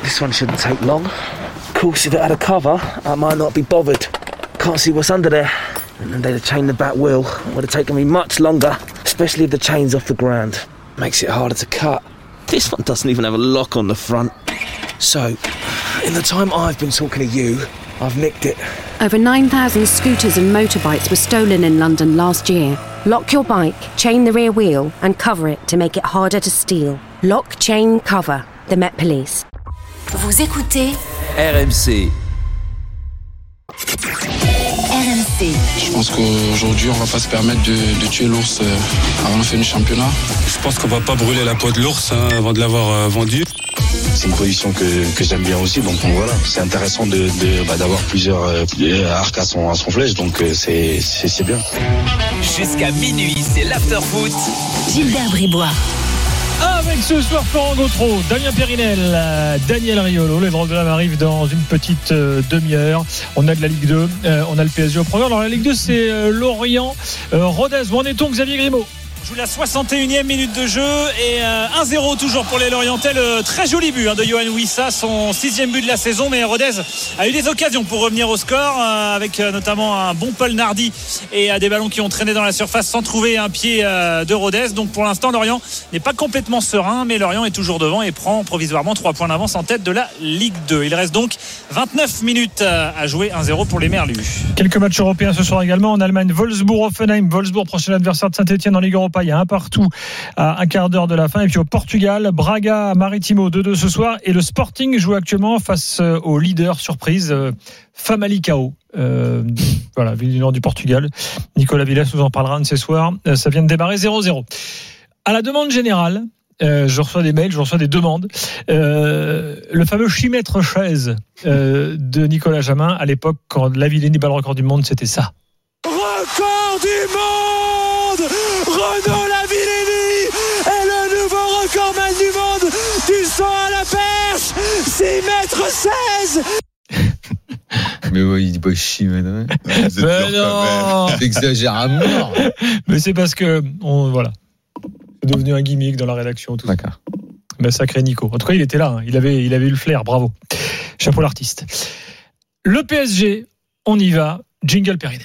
This one shouldn't take long. Of course, if it had a cover, I might not be bothered. Can't see what's under there. And then they'd have chained the back wheel. It would have taken me much longer, especially if the chain's off the ground. Makes it harder to cut. This one doesn't even have a lock on the front. So, in the time I've been talking to you, I've nicked it. Over 9,000 scooters and motorbikes were stolen in London last year. Lock your bike, chain the rear wheel and cover it to make it harder to steal. Lock, chain, cover. The Met Police. Vous écoutez RMC. RMC. Je pense qu'aujourd'hui, on va pas se permettre de tuer l'ours avant la fin du championnat. Je pense qu'on va pas brûler la peau de l'ours avant de l'avoir vendu. C'est une position que j'aime bien aussi, donc voilà, c'est intéressant d'avoir plusieurs arcs à son flèche, donc c'est bien. Jusqu'à minuit, c'est l'after-foot. Gilbert Bribois. Avec ce soir Florent Gautreau, Damien Périnel, Daniel Riolo. Les Drôles de l'Âme arrivent dans une petite demi-heure. On a de la Ligue 2, on a le PSG au programme. Alors la Ligue 2, c'est Lorient, Rodez. Où en est-on, Xavier Grimaud? Joue la 61e minute de jeu et 1-0 toujours pour les Lorientais. Le très joli but de Yoann Wissa, son 6e but de la saison. Mais Rodez a eu des occasions pour revenir au score avec notamment un bon Paul Nardi et des ballons qui ont traîné dans la surface sans trouver un pied de Rodez. Donc pour l'instant Lorient n'est pas complètement serein, mais Lorient est toujours devant et prend provisoirement 3 points d'avance en tête de la Ligue 2. Il reste donc 29 minutes à jouer, 1-0 pour les Merlus. Quelques matchs européens ce soir également en Allemagne. Wolfsburg-Hoffenheim. Wolfsburg, prochain adversaire de Saint-Etienne en Ligue Europa. Il y a un partout à un quart d'heure de la fin. Et puis au Portugal, Braga Maritimo 2-2 ce soir. Et le Sporting joue actuellement face au leader surprise Famalicão. Voilà, ville du nord du Portugal. Nicolas Villas nous en parlera un de ces soirs. Ça vient de démarrer 0-0. À la demande générale, je reçois des mails, je reçois des demandes. Le fameux chimètre chaise de Nicolas Jamin à l'époque quand Lavillenie bat le record du monde, c'était ça. Record du monde, Renaud Lavillenie est le nouveau recordman du monde du saut à la perche, 6,16 m. Mais ouais, il dit pas chimètre. Mais non, t'exagères à mort. Mais c'est parce que voilà, c'est devenu un gimmick dans la rédaction, tout. D'accord. Mais sacré Nico. En tout cas, il était là, hein. Il avait eu le flair, bravo. Chapeau l'artiste. Le PSG, on y va. Jingle Périnel.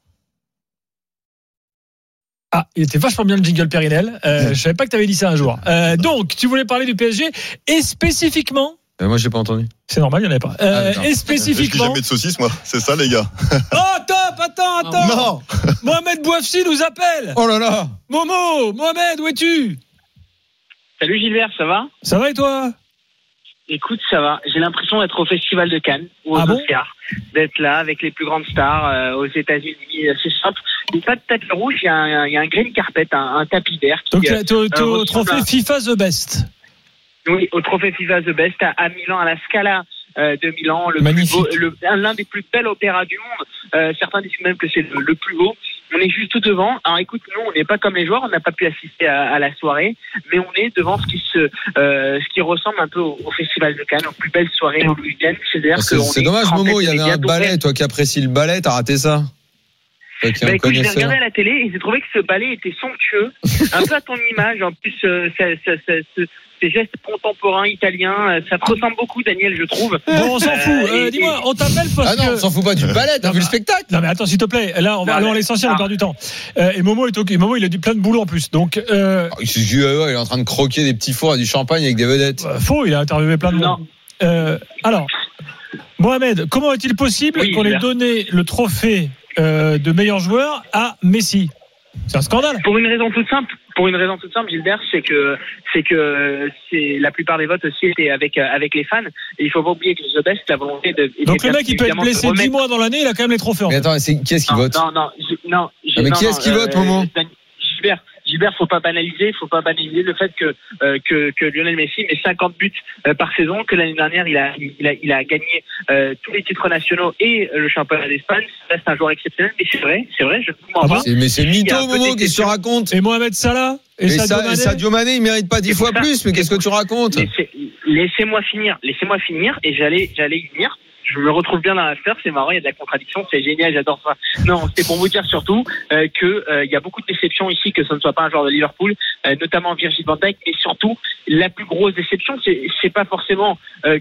Ah, il était vachement bien le jingle Périnel. Je savais pas que tu avais dit ça un jour. Donc, tu voulais parler du PSG et spécifiquement. Moi, j'ai pas entendu. C'est normal, il n'y en avait pas. Et spécifiquement. Je jamais de saucisse, moi. C'est ça, les gars. Oh, top, attends. Non. Mohamed Bouafsi nous appelle. Oh là là. Mohamed, où es-tu? Salut Gilbert, ça va? Ça va et toi? Écoute, ça va. J'ai l'impression d'être au Festival de Cannes ou aux Oscars, d'être là avec les plus grandes stars aux États-Unis. C'est simple. Il n'y a pas de tapis rouge, il y a un green carpet, un tapis vert. Donc tu es au trophée FIFA The Best. Oui, au trophée FIFA The Best à Milan, à la Scala de Milan, l'un des plus bels opéras du monde. Certains disent même que c'est le plus beau. On est juste tout devant. Alors écoute, nous, on n'est pas comme les joueurs, on n'a pas pu assister à la soirée, mais on est devant ce qui ressemble un peu au Festival de Cannes, aux plus belles soirées au week-end. C'est dommage, Momo, il y avait un ballet. Toi qui apprécies le ballet, t'as raté ça. Écoute, j'ai regardé à la télé et j'ai trouvé que ce ballet était somptueux, un peu à ton image. En plus, ces gestes contemporains italiens, ça te ressemble beaucoup, Daniel, je trouve. Bon, on s'en fout. Dis-moi, on t'appelle parce que... Ah non, on s'en fout pas du ballet, t'as vu le spectacle? Non mais attends, s'il te plaît, là on va aller à l'essentiel, on perd du temps. Et Momo est ok. Momo, il a du plein de boulot en plus, donc. Il est en train de croquer des petits fours et du champagne avec des vedettes. Faux, il a interviewé plein de monde. Alors, Mohamed, comment est-il possible qu'on ait donné le trophée de meilleur joueur à Messi? C'est un scandale. Pour une raison toute simple, Gilbert, c'est que la plupart des votes aussi étaient avec les fans. Et il faut pas oublier que The Best, la volonté de. Donc le mec, il peut être blessé 10 mois dans l'année, il a quand même les trophées. Mais attends, qui est-ce qui vote? Non. Mais qui est-ce qui vote, Momo? Gilbert, faut pas banaliser le fait que Lionel Messi met 50 buts par saison, que l'année dernière il a gagné tous les titres nationaux et le championnat d'Espagne. Ça, c'est un joueur exceptionnel, mais c'est vrai, je ne comprends pas. Mais c'est mytho, Momo, qu'est-ce que tu racontes? Et Mohamed Salah et Sadio Mané, il mérite pas 10 fois plus, mais qu'est-ce que tu racontes? Laissez-moi finir, et j'allais y venir. je me retrouve bien dans l'after, c'est marrant, il y a de la contradiction, c'est génial, j'adore ça. Non, c'était pour vous dire surtout que il y a beaucoup de déceptions ici, que ce ne soit pas un joueur de Liverpool, notamment Virgil van Dijk, mais surtout la plus grosse déception, c'est pas forcément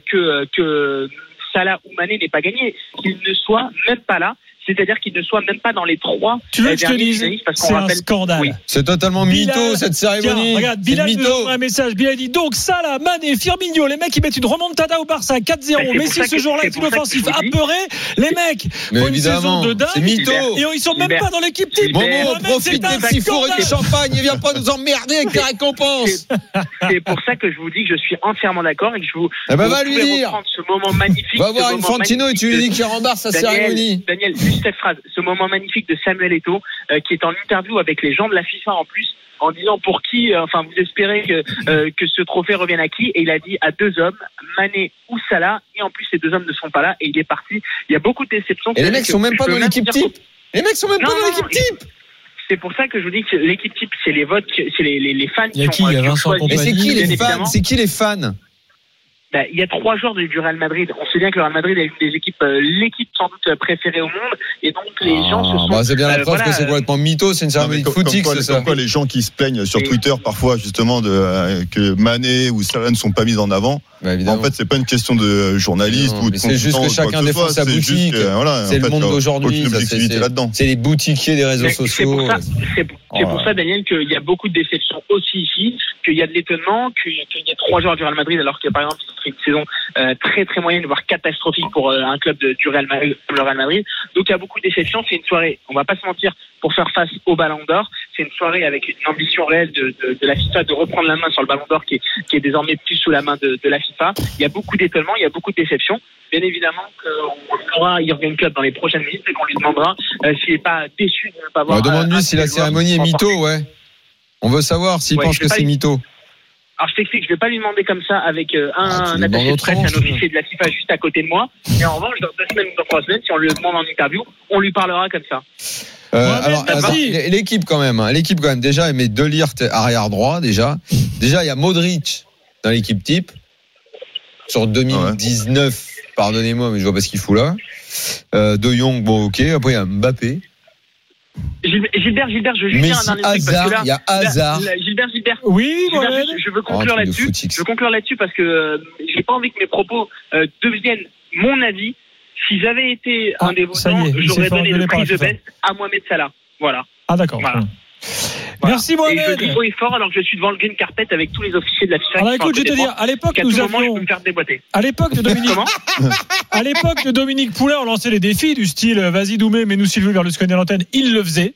que Salah ou Mané n'aient pas gagné, qu'ils ne soient même pas là. C'est-à-dire qu'il ne soit même pas dans les 3. Tu veux que je te dise, c'est un scandale. Oui. C'est totalement mytho cette cérémonie. Tiens, regarde, Bilal nous envoie un message. Bilal dit donc Salah, Mané, Firmino, les mecs ils mettent une remontada au Barça 4-0. Messi ce jour-là est inoffensif, apeuré. Les mecs font une saison de dingue. C'est mytho. Et ils sont même pas dans l'équipe type. Momo, profite des petits fours et des champagnes et viens pas nous emmerder avec tes récompenses. C'est pour ça que je vous dis que je suis entièrement d'accord et que je vous. Va lui dire. Ce moment magnifique. Va voir Infantino et tu lui dis qu'il rembarque sa cérémonie. Daniel, cette phrase, ce moment magnifique de Samuel Eto'o qui est en interview avec les gens de la FIFA en plus, en disant pour qui, vous espérez que ce trophée revienne à qui, et il a dit à 2 hommes, Mané ou Salah, et en plus ces 2 hommes ne sont pas là et il est parti. Il y a beaucoup de déceptions. Et les mecs sont même pas dans l'équipe type. Les mecs sont même pas dans l'équipe type. C'est pour ça que je vous dis que l'équipe type, c'est les votes, c'est les fans qui ont choisi. Et c'est qui les fans? C'est qui les fans? Il y a 3 joueurs du Real Madrid. On sait bien que le Real Madrid est une des équipes, l'équipe sans doute préférée au monde. Et donc les gens se sont. C'est bien la preuve que c'est complètement mytho, c'est une cérémonie de footix, c'est ça. Pourquoi les gens qui se plaignent sur Twitter parfois justement que Mané ou Salah ne sont pas mis en avant. En fait, c'est pas une question de journaliste ou de c'est juste que chacun défend sa boutique. C'est le monde d'aujourd'hui. C'est les boutiquiers des réseaux sociaux. C'est pour ça, Daniel, qu'il y a beaucoup de déceptions aussi ici, qu'il y a de l'étonnement, qu'il y a 3 joueurs du Real Madrid, alors que par exemple, c'est une saison très très moyenne, voire catastrophique pour un club du Real Madrid, comme le Real Madrid. Donc il y a beaucoup de déceptions. C'est une soirée, on va pas se mentir, pour faire face au Ballon d'Or. C'est une soirée avec une ambition réelle de la FIFA de reprendre la main sur le Ballon d'Or qui est désormais plus sous la main de la FIFA. Il y a beaucoup d'étonnements, il y a beaucoup de déceptions. Bien évidemment qu'on aura Jürgen Klopp dans les prochaines minutes et qu'on lui demandera s'il n'est pas déçu de ne pas voir. Demande-lui si la cérémonie est mytho, ouais. On veut savoir s'il pense que c'est mytho. Alors je t'explique, je vais pas lui demander comme ça avec un attaché de presse, un officier de la FIFA juste à côté de moi. Et en revanche, dans 2 semaines ou dans 3 semaines, si on lui demande en interview, on lui parlera comme ça. Alors, l'équipe quand même. Déjà, elle met De Ligt arrière droit. Déjà, il y a Modric dans l'équipe type sur 2019. Pardonnez-moi, mais je vois pas ce qu'il fout là. De Jong, bon, ok. Après, il y a Mbappé. Gilbert, je veux juste dire un dernier truc parce que là, il y a Hazard. Gilbert. Oui, je veux conclure là-dessus. Je veux conclure là-dessus parce que j'ai pas envie que mes propos deviennent mon avis. Si j'avais été un des votants, j'aurais donné le prix de best à Mohamed Salah. Voilà. Ah d'accord. Voilà. Merci Mohamed. Et je dis haut et fort alors que je suis devant le green carpet avec tous les officiers de la FIFA. Alors écoute, je vais te dire, à l'époque nous avions. À l'époque de Dominique Poulain, on lançait les défis du style vas-y Doumé, mets-nous Sylvie vers le scanner à l'antenne. Il le faisait.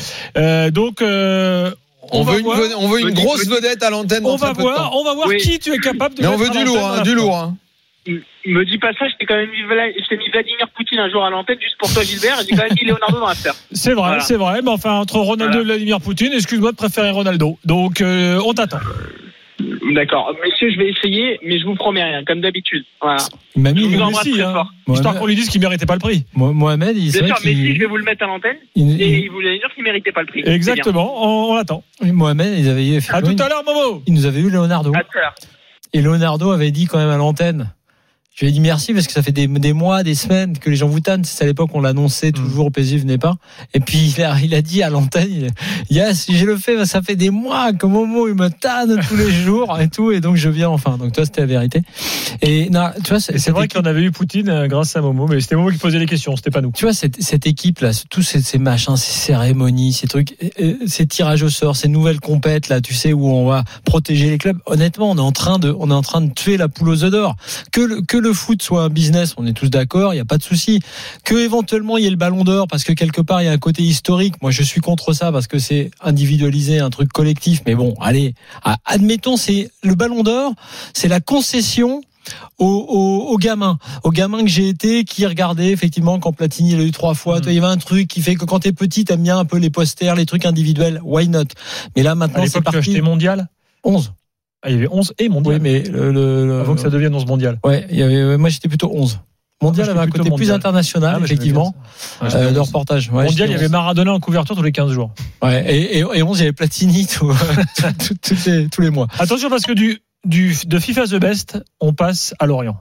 On veut une grosse vedette à l'antenne. On va voir qui tu es capable de. Mais on veut du lourd. Me dis pas ça, je t'ai mis Vladimir Poutine un jour à l'antenne juste pour toi Gilbert, et j'ai quand même mis Leonardo dans l'after. C'est vrai, mais enfin entre Ronaldo et Vladimir Poutine, excuse-moi de préférer Ronaldo. Donc on t'attend. D'accord, messieurs, je vais essayer, mais je vous promets rien, comme d'habitude. Voilà. Mamie, il embrasse très fort. Histoire qu'on lui dise qu'il méritait pas le prix. Mohamed, bien sûr, mais si je vais vous le mettre à l'antenne, et il voulait dire qu'il méritait pas le prix. Exactement, on l'attend. Mohamed, ils avaient eu. À tout à l'heure, Momo. Il nous avait eu Leonardo. À tout à l'heure. Et Leonardo avait dit quand même à l'antenne. Je lui ai dit merci parce que ça fait des mois, des semaines que les gens vous tannent. C'est à l'époque on l'annonçait toujours, au PSG venait pas. Et puis il a dit à l'antenne, si je le fais, ça fait des mois que Momo il me tanne tous les jours et tout, et donc je viens enfin. Donc toi c'était la vérité. Et non, tu vois, c'est vrai qu'on avait eu Poutine grâce à Momo, mais c'était Momo qui posait les questions, c'était pas nous. Tu vois cette équipe là, tous ces machins, ces cérémonies, ces trucs, ces tirages au sort, ces nouvelles compètes là, tu sais où on va protéger les clubs. Honnêtement, on est en train de tuer la poule aux œufs d'or. Que le foot soit un business, on est tous d'accord, il n'y a pas de souci. Que éventuellement il y ait le Ballon d'Or parce que quelque part il y a un côté historique. Moi je suis contre ça parce que c'est individualisé, un truc collectif. Mais bon, allez, admettons, c'est le Ballon d'Or, c'est la concession aux gamins que j'ai été, qui regardaient effectivement quand Platini l'a eu 3 fois. Il y avait un truc qui fait que quand t'es petit t'aimes bien un peu les posters, les trucs individuels. Why not? Mais là maintenant c'est parti. Tu as acheté mondial 11. Il y avait 11 et mondial. Oui, mais avant que ça devienne 11 mondial. Ouais, moi j'étais plutôt 11. Mondial avait un côté plus international, effectivement, de reportage. Ouais, mondial, il y avait Maradona en couverture tous les 15 jours. Ouais, et 11, il y avait Platini tous les mois. Attention parce que de FIFA The Best, on passe à Lorient.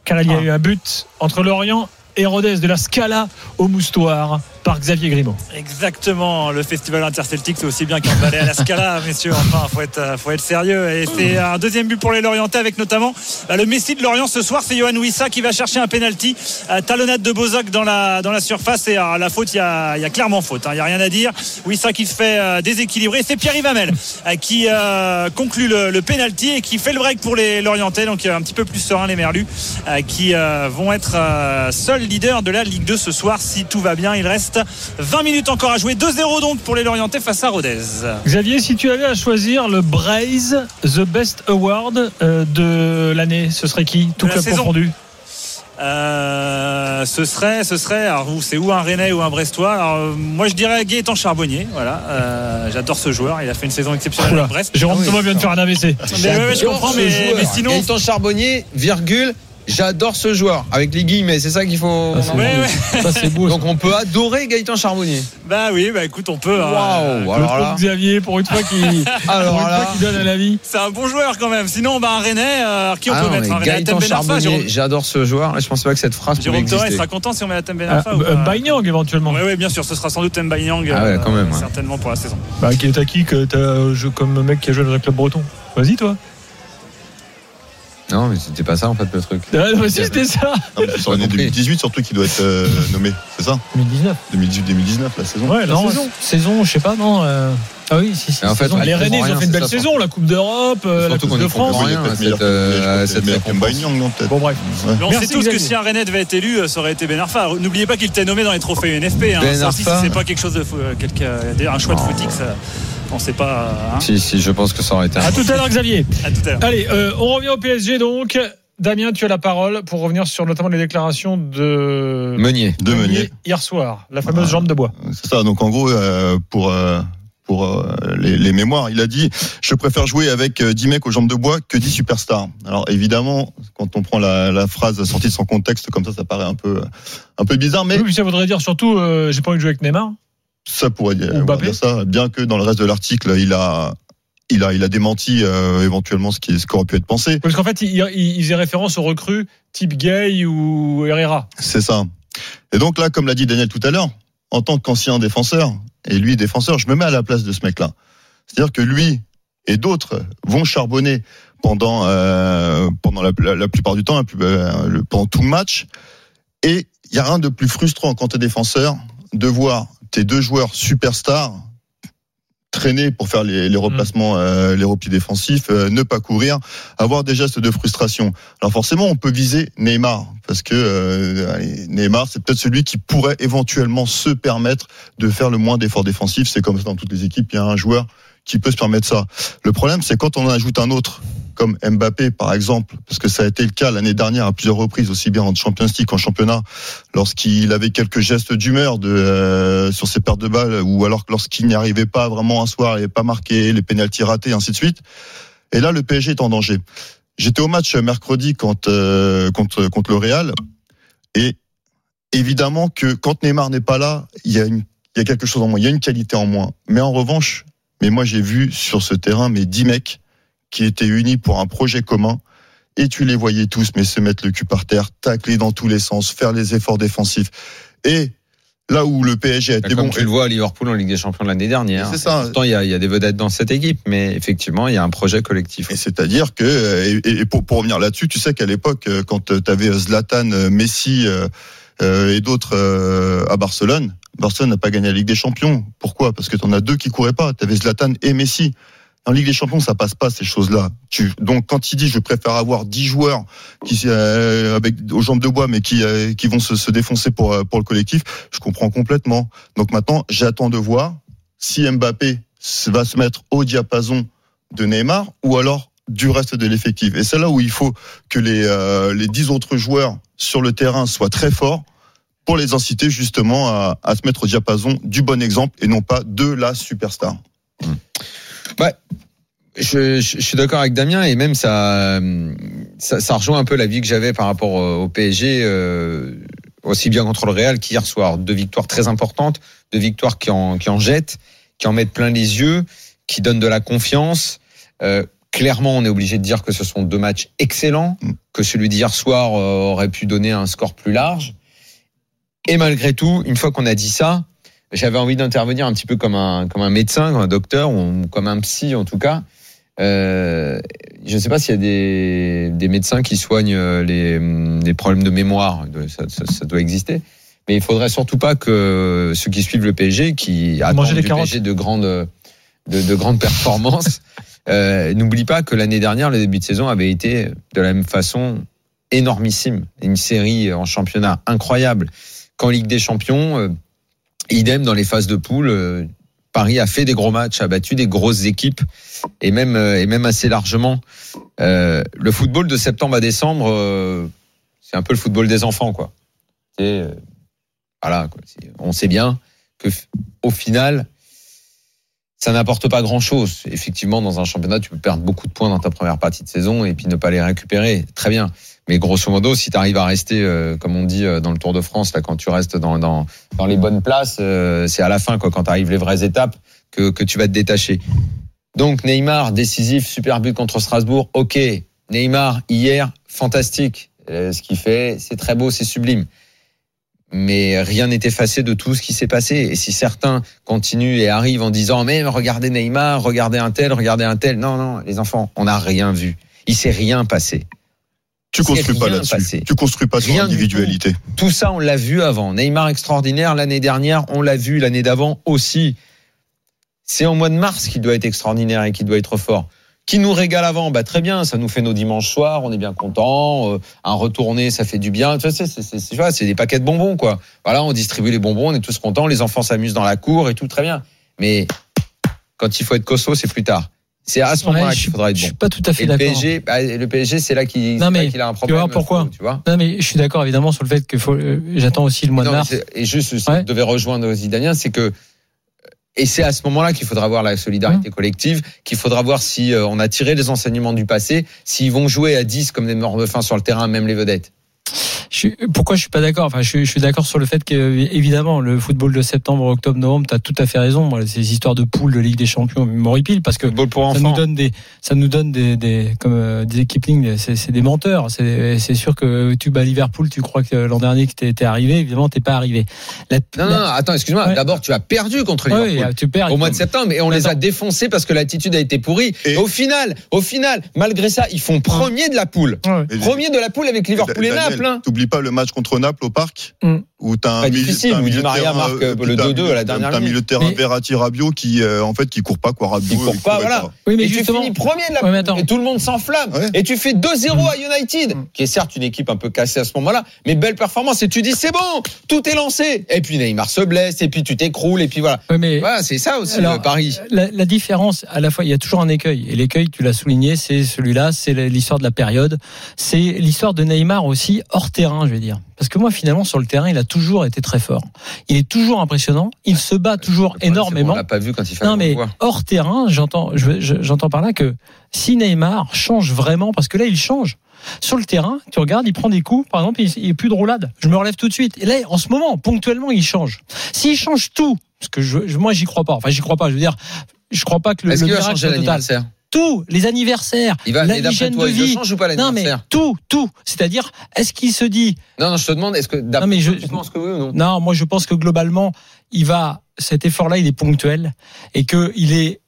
car il y a eu un but entre Lorient et Rodez, de la Scala au Moustoir par Xavier Grimaud. Exactement, le festival interceltique c'est aussi bien qu'un balai à la Scala, messieurs, enfin faut être sérieux, et c'est un deuxième but pour les Lorientais avec notamment le Messi de Lorient ce soir, c'est Yohan Wissa qui va chercher un penalty, talonnade de Bozoc dans la surface, et la faute, il y a clairement faute, il y a rien à dire. Wissa qui se fait déséquilibrer, c'est Pierre-Yves Hamel qui conclut le penalty et qui fait le break pour les Lorientais, donc un petit peu plus serein les Merlus qui vont être seuls leaders de la Ligue 2 ce soir si tout va bien. Il reste 20 minutes encore à jouer, 2-0 donc pour les Lorientais face à Rodez. Xavier, si tu avais à choisir le Braise The Best Award de l'année, ce serait qui, tout club confondu? Ce serait alors c'est ou un Rennais ou un Brestois. Alors, moi je dirais Gaëtan Charbonnier, voilà, j'adore ce joueur, il a fait une saison exceptionnelle à Brest. Jérôme Thomas vient de faire un AVC. Je comprends, mais sinon Gaëtan Charbonnier, virgule, j'adore ce joueur, avec les guillemets, c'est ça qu'il faut. Ça c'est beau. Donc on peut adorer Gaëtan Charbonnier. Bah oui, écoute, on peut. Waouh, alors là. Xavier, pour une fois qui donne à la vie. C'est un bon joueur quand même. Sinon, un Rennais, qui on peut mettre? Un Rennais, Gaëtan Charbonnier, j'adore ce joueur. Je pensais pas que cette phrase pouvait exister. Jérôme Thomas sera content si on met la Thème Ben Arfa. Mbanyang éventuellement. Oui, bien sûr, ce sera sans doute Thème Mbanyang. Quand même. Certainement pour la saison. Qui est qui que t'as comme mec qui a joué dans un club breton? Vas-y toi. Non, mais c'était pas ça en fait le truc. C'était ça. C'est l'année 2018 surtout qui doit être nommé, c'est ça? 2019 la saison. Ouais, la saison, je sais pas, non. Ah oui, si. En fait, les Rennais, ils ont fait une belle saison, la Coupe d'Europe, la Coupe de France. Bon, bref. On sait tous que si un Rennais devait être élu, ça aurait été Ben Arfa. N'oubliez pas qu'il était nommé dans les trophées UNFP. Ça aussi, c'est pas quelque chose de un choix de footix. On sait pas. Si, je pense que ça aurait été. À tout à l'heure, Xavier. À tout à l'heure. Allez, on revient au PSG donc. Damien, tu as la parole pour revenir sur notamment les déclarations de Meunier hier soir, la fameuse jambe de bois. C'est ça. Donc en gros, pour les mémoires, il a dit: je préfère jouer avec 10 mecs aux jambes de bois que 10 superstars. Alors évidemment, quand on prend la phrase sortie de son contexte comme ça paraît un peu bizarre, mais oui, ça voudrait dire surtout j'ai pas envie de jouer avec Neymar. Ça pourrait dire ça, bien que dans le reste de l'article, il a démenti éventuellement ce qui aurait pu être pensé. Parce qu'en fait, il faisait référence aux recrues type Gay ou Herrera. C'est ça. Et donc là, comme l'a dit Daniel tout à l'heure, en tant qu'ancien défenseur, et lui défenseur, je me mets à la place de ce mec-là. C'est-à-dire que lui et d'autres vont charbonner pendant la plupart du temps, pendant tout le match. Et il y a rien de plus frustrant quand tu es défenseur de voir tes deux joueurs superstars traîner pour faire les replacements, les replis défensifs, ne pas courir, avoir des gestes de frustration. Alors forcément, on peut viser Neymar, parce que Neymar, c'est peut-être celui qui pourrait éventuellement se permettre de faire le moins d'efforts défensifs. C'est comme ça dans toutes les équipes, il y a un joueur qui peut se permettre ça. Le problème, c'est quand on en ajoute un autre, comme Mbappé par exemple, parce que ça a été le cas l'année dernière à plusieurs reprises, aussi bien en Champions League qu'en championnat, lorsqu'il avait quelques gestes d'humeur sur ses pertes de balles, ou alors lorsqu'il n'y arrivait pas vraiment un soir, il n'avait pas marqué, les pénaltys ratés, ainsi de suite. Et là, le PSG est en danger. J'étais au match mercredi contre le Real, et évidemment que quand Neymar n'est pas là, il y a quelque chose en moins, il y a une qualité en moins. Mais en revanche, moi j'ai vu sur ce terrain 10 mecs qui étaient unis pour un projet commun, et tu les voyais tous se mettre le cul par terre, tacler dans tous les sens, faire les efforts défensifs. Et là où le PSG a été bon, tu le vois à Liverpool en Ligue des Champions de l'année dernière. C'est ça. Pourtant, il y a des vedettes dans cette équipe, mais effectivement, il y a un projet collectif. Et c'est-à-dire que, et pour revenir là-dessus, tu sais qu'à l'époque, quand tu avais Zlatan, Messi et d'autres à Barcelone n'a pas gagné la Ligue des Champions. Pourquoi? Parce que tu en as deux qui couraient pas. Tu avais Zlatan et Messi. En Ligue des Champions, ça passe pas, ces choses-là. Donc, quand il dit je préfère avoir 10 joueurs avec aux jambes de bois, mais qui vont se défoncer pour le collectif, je comprends complètement. Donc maintenant, j'attends de voir si Mbappé va se mettre au diapason de Neymar ou alors du reste de l'effectif. Et c'est là où il faut que les 10 autres joueurs sur le terrain soient très forts pour les inciter justement à se mettre au diapason du bon exemple et non pas de la superstar. Ouais, je suis d'accord avec Damien, et même ça rejoint un peu la vie que j'avais par rapport au PSG, aussi bien contre le Real qu'hier soir. 2 victoires très importantes, 2 victoires qui en jettent, qui en mettent plein les yeux, qui donnent de la confiance. clairement, on est obligé de dire que ce sont 2 matchs excellents, que celui d'hier soir aurait pu donner un score plus large. Et malgré tout, une fois qu'on a dit ça, j'avais envie d'intervenir un petit peu comme un médecin, comme un docteur, ou comme un psy en tout cas. Je ne sais pas s'il y a des médecins qui soignent les problèmes de mémoire, ça doit exister. Mais il faudrait surtout pas que ceux qui suivent le PSG, qui attendent du PSG de grandes performances, n'oublient pas que l'année dernière, le début de saison avait été de la même façon énormissime. Une série en championnat incroyable. Qu'en Ligue des Champions, idem dans les phases de poule, Paris a fait des gros matchs, a battu des grosses équipes et même assez largement. Le football de septembre à décembre, c'est un peu le football des enfants, quoi. Voilà, quoi. On sait bien que au final, ça n'apporte pas grand-chose. Effectivement, dans un championnat, tu peux perdre beaucoup de points dans ta première partie de saison et puis ne pas les récupérer. Très bien. Mais grosso modo, si tu arrives à rester, comme on dit dans le Tour de France, là, quand tu restes dans les bonnes places, c'est à la fin, quoi, quand tu arrives les vraies étapes, que tu vas te détacher. Donc Neymar, décisif, super but contre Strasbourg. Ok, Neymar, hier, fantastique. Ce qu'il fait, c'est très beau, c'est sublime. Mais rien n'est effacé de tout ce qui s'est passé. Et si certains continuent et arrivent en disant « Mais regardez Neymar, regardez un tel. » Non, les enfants, on n'a rien vu. Il s'est rien passé. Tu construis pas là-dessus. Tu construis pas sur l'individualité. Tout ça, on l'a vu avant. Neymar extraordinaire l'année dernière, on l'a vu l'année d'avant aussi. C'est en mois de mars qu'il doit être extraordinaire et qu'il doit être fort. Qui nous régale avant, très bien, ça nous fait nos dimanches soirs, on est bien content. Un retourné, ça fait du bien. Tu vois, c'est des paquets de bonbons, quoi. Voilà, on distribue les bonbons, on est tous contents, les enfants s'amusent dans la cour et tout, très bien. Mais quand il faut être costaud, c'est plus tard. C'est à ce moment-là qu'il faudra être bon. Je suis pas tout à fait d'accord. Le PSG, c'est là qu'il a un problème. Tu vois pourquoi ? Tu vois ? Non, mais je suis d'accord évidemment sur le fait que j'attends aussi le mois de mars. Et juste, ce que devait rejoindre Zidanien, c'est que. Et c'est à ce moment-là qu'il faudra voir la solidarité collective, qu'il faudra voir si on a tiré les enseignements du passé, s'ils vont jouer à 10 comme des morts de faim sur le terrain, même les vedettes. Pourquoi je suis pas d'accord ? Enfin, je suis d'accord sur le fait que, évidemment, le football de septembre, octobre, novembre, t'as tout à fait raison. Moi, ces histoires de poules de Ligue des Champions m'horripilent parce que ça nous donne des comme des Kipling, c'est des menteurs. C'est sûr que tu bats Liverpool, tu crois que l'an dernier que t'es arrivé, évidemment, t'es pas arrivé. Non, attends, excuse-moi. Ouais. D'abord, tu as perdu contre Liverpool. Tu perds, au mois de septembre, et on les a défoncés parce que l'attitude a été pourrie. Et au final, malgré ça, ils font premier de la poule. Premier de la poule avec Liverpool et Naples. T'oublies pas le match contre Naples au Parc où t'as un milieu de Maria marque le 2-2 à la dernière minute. T'as un milieu de terrain Verratti, Rabiot qui court pas, quoi. Rabiot, il court pas, voilà. Oui, mais et tu finis premier de la poule et tout le monde s'enflamme. Ouais. Et tu fais 2-0 à United, qui est certes une équipe un peu cassée à ce moment-là, mais belle performance. Et tu dis c'est bon, tout est lancé. Et puis Neymar se blesse, et puis tu t'écroules, et puis voilà. Oui, mais voilà, c'est ça aussi le Paris. La différence, à la fois, il y a toujours un écueil. Et l'écueil, tu l'as souligné, c'est celui-là, c'est l'histoire de la période. C'est l'histoire de Neymar aussi hors terrain, je vais dire. Parce que moi, finalement, sur le terrain, il a toujours été très fort. Il est toujours impressionnant. Il se bat toujours énormément. On l'a pas vu quand il fallait. Non, mais hors terrain, j'entends par là que si Neymar change vraiment, parce que là, il change. Sur le terrain, tu regardes, il prend des coups, par exemple, il est plus de roulade. Je me relève tout de suite. Et là, en ce moment, ponctuellement, il change. S'il change tout, parce que moi, j'y crois pas. Enfin, j'y crois pas. Je veux dire, je crois pas que le miracle soit total. Tout, les anniversaires, l'hygiène de vie. Il change ou pas l'anniversaire ? Non, mais tout. C'est-à-dire, est-ce qu'il se dit... Non, je te demande, est-ce que tu penses que oui ou non ? Non, moi je pense que globalement, cet effort-là, il est ponctuel et que il est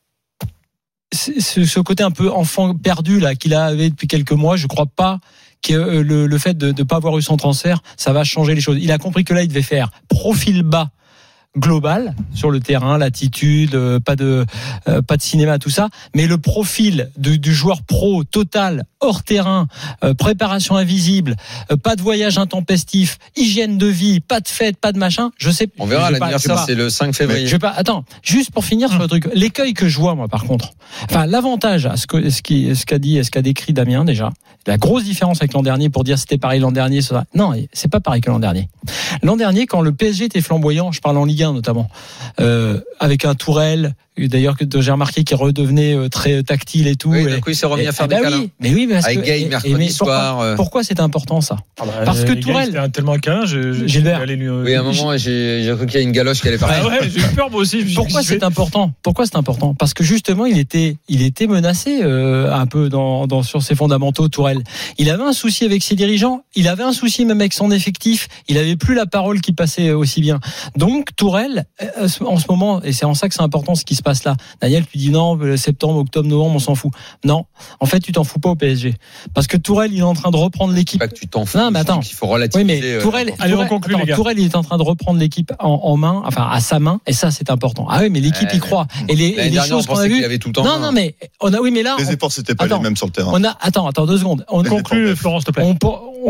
ce côté un peu enfant perdu là qu'il avait depuis quelques mois. Je crois pas que le fait de ne pas avoir eu son transfert, ça va changer les choses. Il a compris que là, il devait faire profil bas. Global sur le terrain, l'attitude, pas de cinéma, tout ça, mais le profil du joueur pro total hors terrain, préparation invisible, pas de voyage intempestif, hygiène de vie, pas de fête, pas de machin. Je sais. On verra l'anniversaire, c'est le 5 février. Attends, juste pour finir sur le truc, l'écueil que je vois moi par contre. Enfin, l'avantage à ce qu'a décrit Damien déjà, la grosse différence avec l'an dernier pour dire c'était pareil l'an dernier, non, c'est pas pareil que l'an dernier. L'an dernier, quand le PSG était flamboyant, je parle en Ligue 1 notamment, avec un Tourelle, D'ailleurs, que j'ai remarqué qu'il redevenait très tactile et tout. Oui, et d'un coup, il s'est remis à faire des câlins. Oui, mais avec Gay mercredi soir. Pourquoi c'est important ça? Parce que Tourelle. C'était tellement un câlin, Gilbert. Oui, à un moment, j'ai cru qu'il y a une galoche qui allait partir. Ah ouais, j'ai eu peur moi aussi. Pourquoi c'est important? Parce que justement, il était menacé un peu sur ses fondamentaux, Tourelle. Il avait un souci avec ses dirigeants. Il avait un souci même avec son effectif. Il avait plus la parole qui passait aussi bien. Donc Tourelle, en ce moment, et c'est en ça que c'est important ce qui se passe là. Daniel, tu dis non, septembre, octobre, novembre, on s'en fout. Non, en fait, tu t'en fous pas au PSG, parce que Tourelle, il est en train de reprendre l'équipe. Pas que tu t'en fous. Non, mais attends, il faut relativiser. Oui, mais Tourelle, il est en train de reprendre l'équipe en main, enfin à sa main, et ça, c'est important. Ah oui, mais l'équipe y croit. Et les choses qu'on a vues. Non, mais oui, mais là, les efforts c'était pas les mêmes sur le terrain. Attends 2 secondes. On conclut, Florence, s'il te plaît.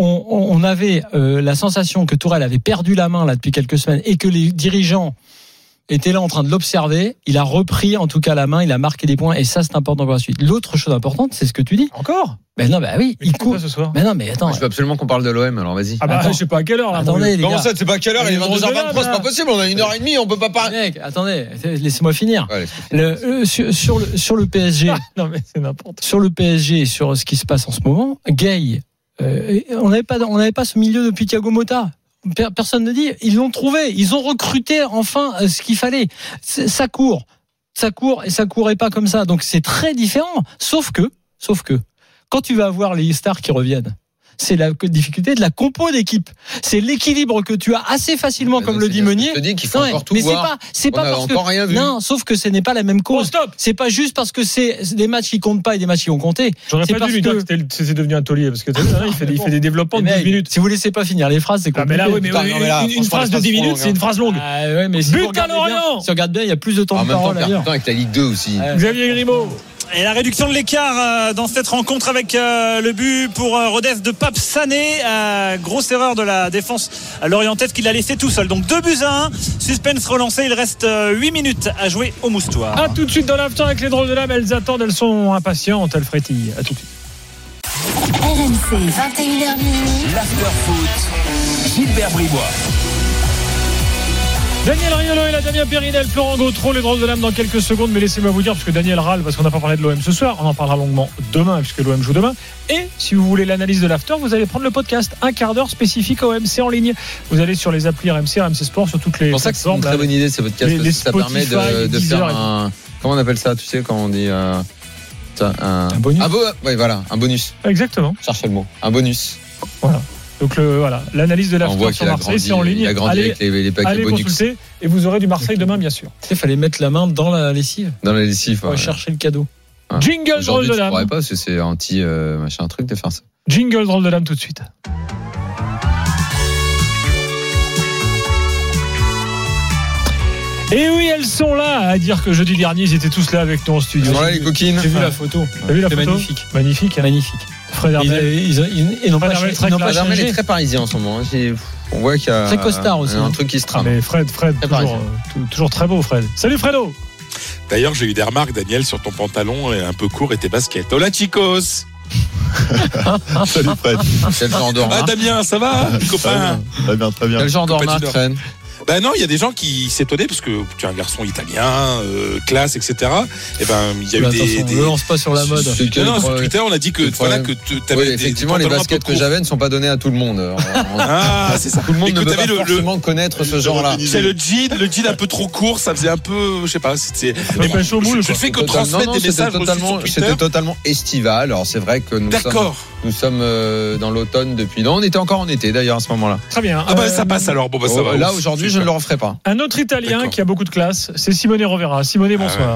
On avait la sensation que Tourelle avait perdu la main là depuis quelques semaines et que les dirigeants étaient là en train de l'observer. Il a repris en tout cas la main, il a marqué des points et ça c'est important pour la suite. L'autre chose importante, c'est ce que tu dis. Encore? Ben non, oui, il court ce soir. Mais non, mais attends. Je veux absolument qu'on parle de l'OM, alors vas-y. Ah bah je sais pas à quelle heure là. Attendez, les gars. Comment ça, c'est pas à quelle heure? Il est 22h23, c'est pas possible, on a 1h30, on peut pas parler. Mec, attendez, laissez-moi finir. Ouais, sur le PSG. Non mais c'est n'importe. Sur le PSG, sur ce qui se passe en ce moment, Gay, on n'avait pas ce milieu depuis Thiago Motta. Personne ne dit, ils l'ont trouvé, ils ont recruté enfin ce qu'il fallait. Ça court et ça courait pas comme ça. Donc c'est très différent. Sauf que, quand tu vas avoir les stars qui reviennent, c'est la difficulté de la compo d'équipe. C'est l'équilibre que tu as assez facilement, comme le dit Meunier. Je te dis qu'il faut encore tout voir. C'est pas parce que rien vu. Non, sauf que ce n'est pas la même cause. C'est pas juste parce que c'est des matchs qui comptent pas et des matchs qui ont compté. J'aurais pas dû lui dire que c'est devenu un taulier parce que il fait des développements de 12 minutes. Si vous laissez pas finir les phrases, c'est compliqué. Mais là, une phrase de 10 minutes, c'est une phrase longue. But à Lorient. Si on regarde bien, il y a plus de temps de parole à dire. Avec la Ligue 2 aussi. Xavier Grimaud. Et la réduction de l'écart dans cette rencontre avec le but pour Rodez de Pape Sané. Grosse erreur de la défense lorientaise qui l'a laissé tout seul. Donc 2-1. Suspense relancé. Il reste 8 minutes à jouer au Moustoir. A tout de suite dans l'after avec les drôles de l'âme. Elles attendent, elles sont impatientes, elles frétillent. A tout de suite. RMC 21h minuit. L'after foot. Gilbert Bribois. Daniel Riolo et la Damien Périnel, Florent Gautreau, les drôles de l'âme dans quelques secondes. Mais laissez-moi vous dire, parce que Daniel râle, parce qu'on n'a pas parlé de l'OM ce soir. On en parlera longuement demain, puisque l'OM joue demain. Et si vous voulez l'analyse de l'after, vous allez prendre le podcast. Un quart d'heure spécifique OMC en ligne. Vous allez sur les applis RMC, RMC Sport, sur toutes les. C'est pour ça que c'est une très bonne idée, ces podcasts. Parce que ça permet de faire un. Comment on appelle ça? Tu sais, quand on dit. Un bonus. Oui, voilà, un bonus. Exactement. Cherchez le mot. Un bonus. Voilà. Donc l'analyse de l'after sur Marseille, c'est en ligne. Il a grandi avec les paquets allez bonus. Consulter et vous aurez du Marseille demain, bien sûr. Il fallait mettre la main dans la lessive. Dans la lessive. Pour chercher le cadeau. Jingle drôle de l'âme. Je pourrais pas parce que c'est anti machin truc de faire ça. Jingle drôle de l'âme tout de suite. Et oui, elles sont là à dire que jeudi dernier, ils étaient tous là avec nous en studio. Voilà les coquines. J'ai vu la photo. T'as vu la photo? Magnifique. Fred Hermel. Ils n'ont pas changé. Fred Hermel est très parisien en ce moment. On voit qu'il y a très costard aussi. Un truc qui se trame. Mais Fred toujours très beau, Fred. Salut Fredo. D'ailleurs, j'ai eu des remarques, Daniel, sur ton pantalon un peu court et tes baskets. Hola chicos. Salut Fred. Quel genre de remarque? Ah Damien, ça va, copain? Très bien. Quel genre de remarque, Fred? Ben non, il y a des gens qui s'étonnaient parce que tu es un garçon italien, classe, etc. Et ben il y a eu des. Ne lance pas sur la mode. Non, sur Twitter, on a dit que voilà que tu avais effectivement les baskets que j'avais ne sont pas données à tout le monde. Ah, c'est ça. Tout le monde ne peut pas forcément connaître ce genre-là. C'est le jean un peu trop court, ça faisait un peu, je sais pas, c'est. Mais bon, je fais que transmettre des messages sur Twitter. C'était totalement estival. Alors c'est vrai que nous sommes dans l'automne depuis. Non, on était encore en été d'ailleurs à ce moment-là. Très bien. Ah bah ça passe alors. Bon bah ça va. Là aujourd'hui, je ne le referai pas. Un autre Italien qui a beaucoup de classe, c'est Simone Rovera. Simone, bonsoir.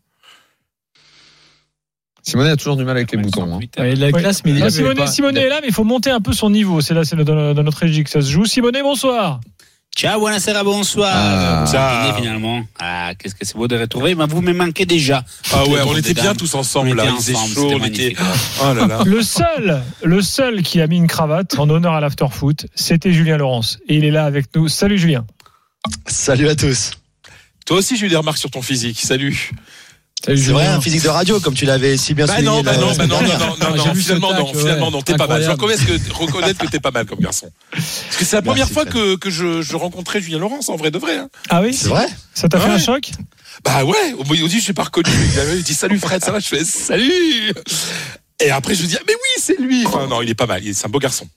Simone a toujours du mal avec les boutons. Il a la classe, mais Simone est là, mais il faut monter un peu son niveau. C'est là, c'est dans notre régie que ça se joue. Simone, bonsoir. Ciao, buonasera, bonsoir. Finalement. Qu'est-ce que c'est beau de retrouver. Mais vous me manquez déjà. Ah ouais, on était bien tous ensemble là. Il faisait chaud, on était. Oh là là. Le seul qui a mis une cravate en honneur à l'after foot, c'était Julien Laurence. Et il est là avec nous. Salut Julien. Salut à tous. Toi aussi, j'ai eu des remarques sur ton physique. Salut. C'est vrai, un physique de radio, comme tu l'avais si bien souligné. Non, finalement, non, t'es pas mal. Je reconnais que t'es pas mal comme garçon. Parce que c'est la première fois que je rencontrais Julien Laurence, en vrai de vrai. Ah oui? C'est vrai? Ça t'a fait un choc? Bah ouais, au début, je l'ai pas reconnu. Il dit salut Fred, ça va? Je fais salut. Et après, je me dis, mais oui, c'est lui. Enfin, non, il est pas mal. C'est un beau garçon.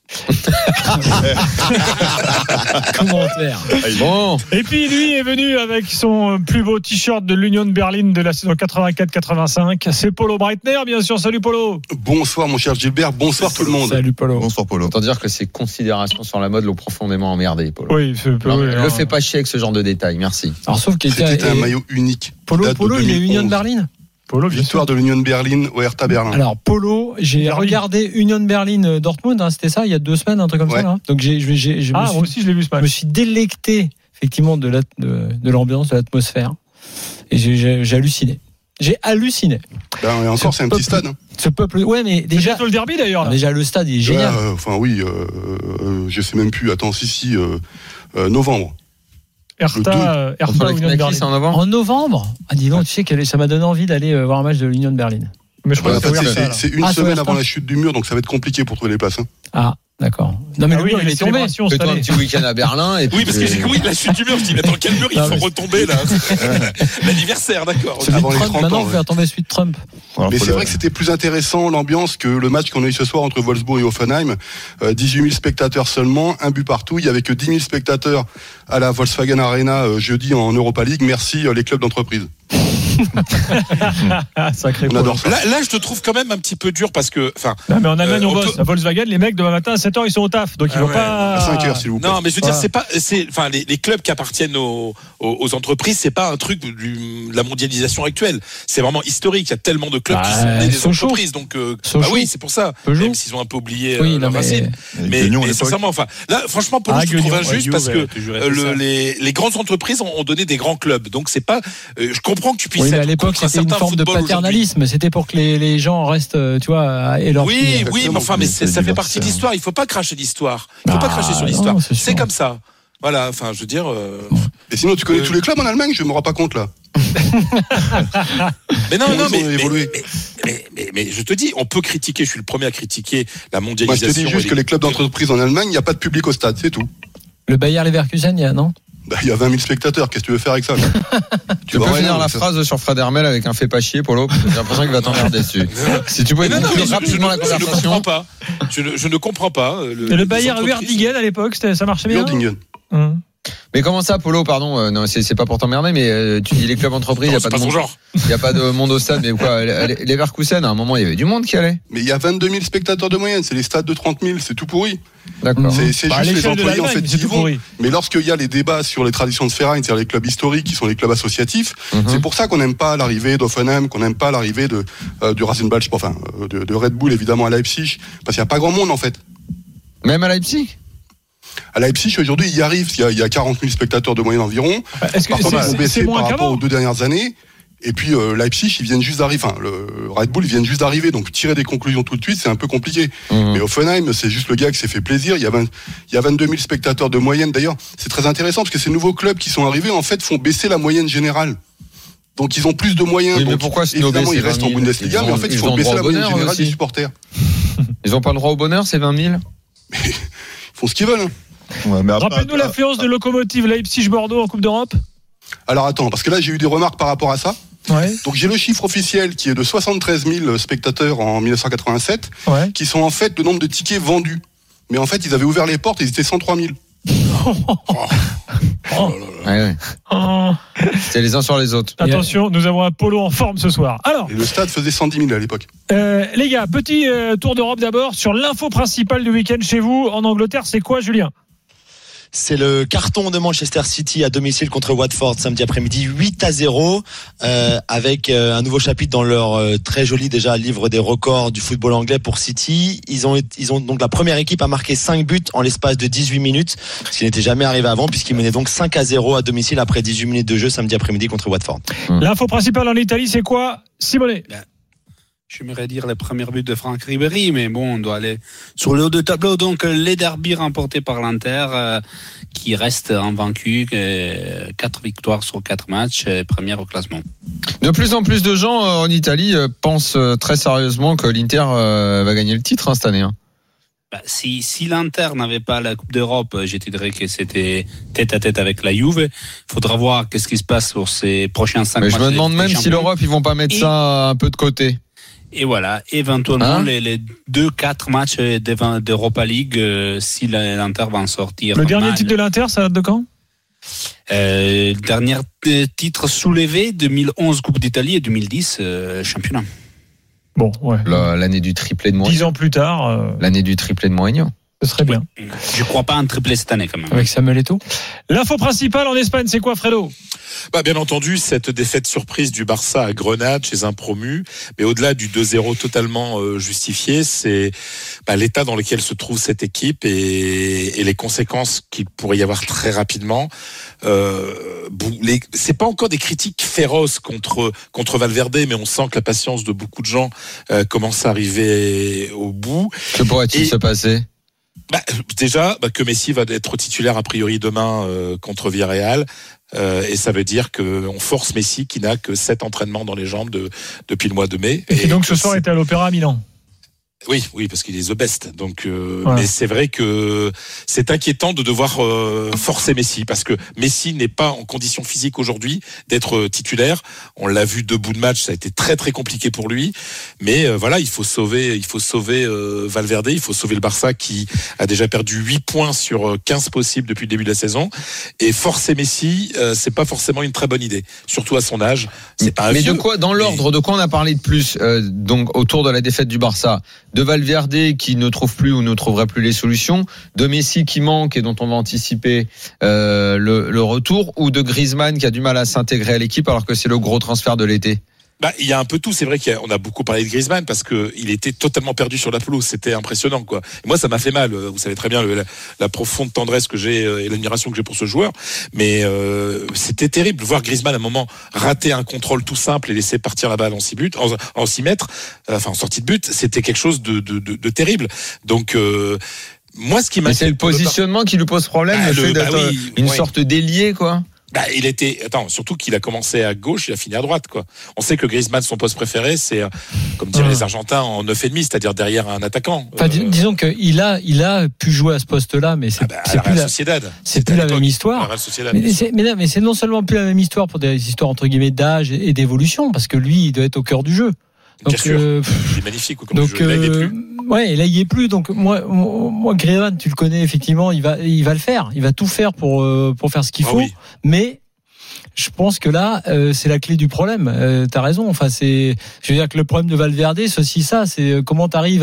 Commentaire. Bon. Et puis, lui est venu avec son plus beau t-shirt de l'Union de Berlin de la saison 84-85. C'est Polo Breitner, bien sûr. Salut, Polo. Bonsoir, mon cher Gilbert. Bonsoir, tout le monde. Salut, Polo. Bonsoir, Polo. Autant dire que ses considérations sur la mode l'ont profondément emmerdé, Polo. Oui, le fais pas chier avec ce genre de détails. Merci. Alors, sauf qu'il c'était un maillot unique. Polo, il est Union de Berlin. Polo, victoire de l'Union de Berlin au Hertha Berlin. Alors Polo, j'ai regardé Union Berlin Dortmund, c'était ça il y a 2 semaines, un truc comme ça. Là. Donc moi aussi je l'ai vu ce match. Je me suis délecté effectivement de l'ambiance, de l'atmosphère, et j'ai halluciné. J'ai halluciné. Et encore c'est un petit stade. Hein. Ce peuple, ouais, mais déjà. C'est le derby d'ailleurs. Là. Déjà le stade il est génial. Je sais même plus. Attends, novembre. Hertha Union de Berlin. En novembre. Ah dis donc, tu sais que ça m'a donné envie d'aller voir un match de l'Union de Berlin. Mais je crois que c'est une semaine avant la chute du mur, donc ça va être compliqué pour trouver les places. Hein. Ah, d'accord. Non mais le mur il est tombé. Fais-toi un petit week-end à Berlin. Oui, parce que j'ai compris la chute du mur. Je dis mais dans quel mur il faut retomber là? L'anniversaire, d'accord. Maintenant on va tomber celui de Trump. Mais c'est vrai que c'était plus intéressant l'ambiance que le match qu'on a eu ce soir entre Wolfsburg et Hoffenheim. 18 000 spectateurs seulement, un but partout. Il y avait que 10 000 spectateurs à la Volkswagen Arena jeudi en Europa League. Merci les clubs d'entreprise. Sacré on adore ça. Là, je te trouve quand même un petit peu dur parce que, non, mais en Allemagne, on bosse. À Volkswagen, les mecs, demain matin à 7h, ils sont au taf. Donc, ils vont pas. À 5h, s'il vous plaît. Non, mais je veux dire, les clubs qui appartiennent aux entreprises, c'est pas un truc de la mondialisation actuelle. C'est vraiment historique. Il y a tellement de clubs qui sont nés des entreprises. Donc, oui, c'est pour ça. Même s'ils ont un peu oublié leurs racines. Mais sincèrement, là, franchement, Polo, je trouve injuste parce que les grandes entreprises ont donné des grands clubs. Donc, c'est pas, je comprends que tu puisses. Oui, mais à l'époque, c'était une forme de paternalisme. C'était pour que les gens restent, tu vois, et leur. Oui, mais enfin, mais ça fait partie de l'histoire. Il faut pas cracher l'histoire. Il faut pas cracher sur l'histoire. C'est comme ça. Voilà. Enfin, je veux dire. Et sinon, tu connais tous les clubs en Allemagne? Je me rends pas compte là. Mais je te dis, on peut critiquer. Je suis le premier à critiquer la mondialisation. Moi, je te dis juste que les clubs d'entreprise en Allemagne, il n'y a pas de public au stade, c'est tout. Le Bayer Leverkusen, non? Il y a 20 000 spectateurs, qu'est-ce que tu veux faire avec ça? Tu peux finir la phrase sur Fred Hermel avec un fait pas chier, Polo. J'ai l'impression qu'il va t'emmerder dessus. Si tu pouvais conclure rapidement la conversation. Je ne comprends pas. Le Bayer Uerdingen à l'époque, ça marchait bien. Uerdingen. Mais comment ça, Polo, pardon, non, c'est pas pour t'emmerder, mais tu dis les clubs entreprises, il n'y a pas de monde au stade, mais quoi, les Leverkusen, à un moment, il y avait du monde qui allait. Mais il y a 22 000 spectateurs de moyenne, c'est les stades de 30 000, c'est tout pourri. D'accord. C'est juste les employés, en fait, qui vont. Mais lorsqu'il y a les débats sur les traditions de Verein, c'est-à-dire les clubs historiques, qui sont les clubs associatifs, c'est pour ça qu'on n'aime pas l'arrivée d'Hoffenheim, qu'on n'aime pas l'arrivée du Rasenball, de Red Bull, évidemment, à Leipzig, parce qu'il n'y a pas grand monde, en fait. Même à Leipzig? À Leipzig, aujourd'hui, il y arrive. Il y a 40 000 spectateurs de moyenne environ. Est-ce que ils ont baissé par rapport aux 2 dernières années. Et puis, Leipzig, ils viennent juste d'arriver. Enfin, le Red Bull, ils viennent juste d'arriver. Donc, tirer des conclusions tout de suite, c'est un peu compliqué. Mais Hoffenheim, c'est juste le gars qui s'est fait plaisir. Il y a 22 000 spectateurs de moyenne. D'ailleurs, c'est très intéressant parce que ces nouveaux clubs qui sont arrivés, en fait, font baisser la moyenne générale. Donc, ils ont plus de moyens. Oui, donc, mais pourquoi évidemment, ils restent en Bundesliga, mais en fait, ils font baisser la moyenne générale des supporters. Ils n'ont pas le droit au bonheur, ces 20 000? Ils font ce qu'ils veulent. Ouais, rappelle-nous l'affluence de Lokomotiv Leipzig-Bordeaux en Coupe d'Europe. Alors attends, parce que là j'ai eu des remarques par rapport à ça. Ouais. Donc j'ai le chiffre officiel qui est de 73 000 spectateurs en 1987, qui sont en fait le nombre de tickets vendus. Mais en fait ils avaient ouvert les portes et ils étaient 103 000. C'est les uns sur les autres. Attention, nous avons un Polo en forme ce soir. Alors, et le stade faisait 110 000 à l'époque. Les gars, petit tour d'Europe d'abord sur l'info principale du week-end chez vous en Angleterre. C'est quoi, Julien? C'est le carton de Manchester City à domicile contre Watford samedi après-midi, 8-0, avec un nouveau chapitre dans leur très joli déjà livre des records du football anglais pour City. Ils ont donc la première équipe à marquer 5 buts en l'espace de 18 minutes, ce qui n'était jamais arrivé avant puisqu'ils menaient donc 5-0 à domicile après 18 minutes de jeu samedi après-midi contre Watford. L'info principale en Italie, c'est quoi, Simonet? J'aimerais dire le premier but de Franck Ribéry, mais bon, on doit aller sur le haut de tableau. Donc, les derbys remportés par l'Inter, qui reste invaincu, 4 victoires sur 4 matchs, première au classement. De plus en plus de gens en Italie pensent très sérieusement que l'Inter va gagner le titre cette année. Si l'Inter n'avait pas la Coupe d'Europe, je te dirais que c'était tête à tête avec la Juve. Il faudra voir qu'est-ce qui se passe sur ces prochains 5 matchs. Je me demande même si l'Europe, ils vont pas mettre ça un peu de côté. Et voilà, éventuellement les 2-4 matchs d'Europa League, si l'Inter va en sortir. Le dernier titre de l'Inter, ça date de quand? Dernier titre soulevé, 2011 Coupe d'Italie et 2010 championnat. Bon, ouais. L'année du triplé de Mourinho. 10 ans plus tard. L'année du triplé de Mourinho. Ce serait bien. Je crois pas un triplé cette année quand même. Avec Samuel Eto'o. L'info principale en Espagne, c'est quoi, Fredo? Bien entendu, cette défaite surprise du Barça à Grenade chez un promu, mais au-delà du 2-0 totalement justifié, c'est l'état dans lequel se trouve cette équipe et les conséquences qu'il pourrait y avoir très rapidement. C'est pas encore des critiques féroces contre Valverde, mais on sent que la patience de beaucoup de gens commence à arriver au bout. Que pourrait-il se passer? Déjà, que Messi va être titulaire a priori demain contre Villarreal. Et ça veut dire qu'on force Messi qui n'a que 7 entraînements dans les jambes depuis le mois de mai. Et donc ce soir était à l'Opéra à Milan. Oui, parce qu'il est the best. Donc, mais c'est vrai que c'est inquiétant de devoir forcer Messi, parce que Messi n'est pas en condition physique aujourd'hui d'être titulaire. On l'a vu debout de match, ça a été très très compliqué pour lui. Mais voilà, il faut sauver Valverde, il faut sauver le Barça qui a déjà perdu 8 points sur 15 possibles depuis le début de la saison. Et forcer Messi, c'est pas forcément une très bonne idée, surtout à son âge. C'est pas un vieux, de quoi, dans l'ordre, de quoi on a parlé de plus donc autour de la défaite du Barça? De Valverde qui ne trouve plus ou ne trouverait plus les solutions, de Messi qui manque et dont on va anticiper le retour, ou de Griezmann qui a du mal à s'intégrer à l'équipe alors que c'est le gros transfert de l'été? Il y a un peu tout. C'est vrai qu'on a beaucoup parlé de Griezmann parce que il était totalement perdu sur la pelouse. C'était impressionnant, quoi. Et moi, ça m'a fait mal. Vous savez très bien la profonde tendresse que j'ai et l'admiration que j'ai pour ce joueur. Mais c'était terrible de voir Griezmann à un moment rater un contrôle tout simple et laisser partir la balle en 6 mètres, en sortie de but. C'était quelque chose de terrible. Donc moi, ce qui m'a. Mais c'est le positionnement qui lui pose problème, le fait d'être une sorte d'ailier, quoi. Surtout qu'il a commencé à gauche, il a fini à droite, quoi. On sait que Griezmann, son poste préféré, c'est, comme diraient les Argentins, en 9,5, c'est-à-dire derrière un attaquant. Disons qu'il a pu jouer à ce poste-là, mais c'est plus la même histoire. Mais c'est non seulement plus la même histoire pour des histoires entre guillemets d'âge et d'évolution, parce que lui, il doit être au cœur du jeu. Donc, bien sûr. Il est magnifique au cœur du jeu. Là, il est plus. Ouais, là il y est plus. Donc moi Griezmann, tu le connais effectivement, il va le faire. Il va tout faire pour faire ce qu'il faut. Oui. Mais je pense que là, c'est la clé du problème. T'as raison. Enfin, je veux dire que le problème de Valverde, c'est aussi ça. C'est comment t'arrives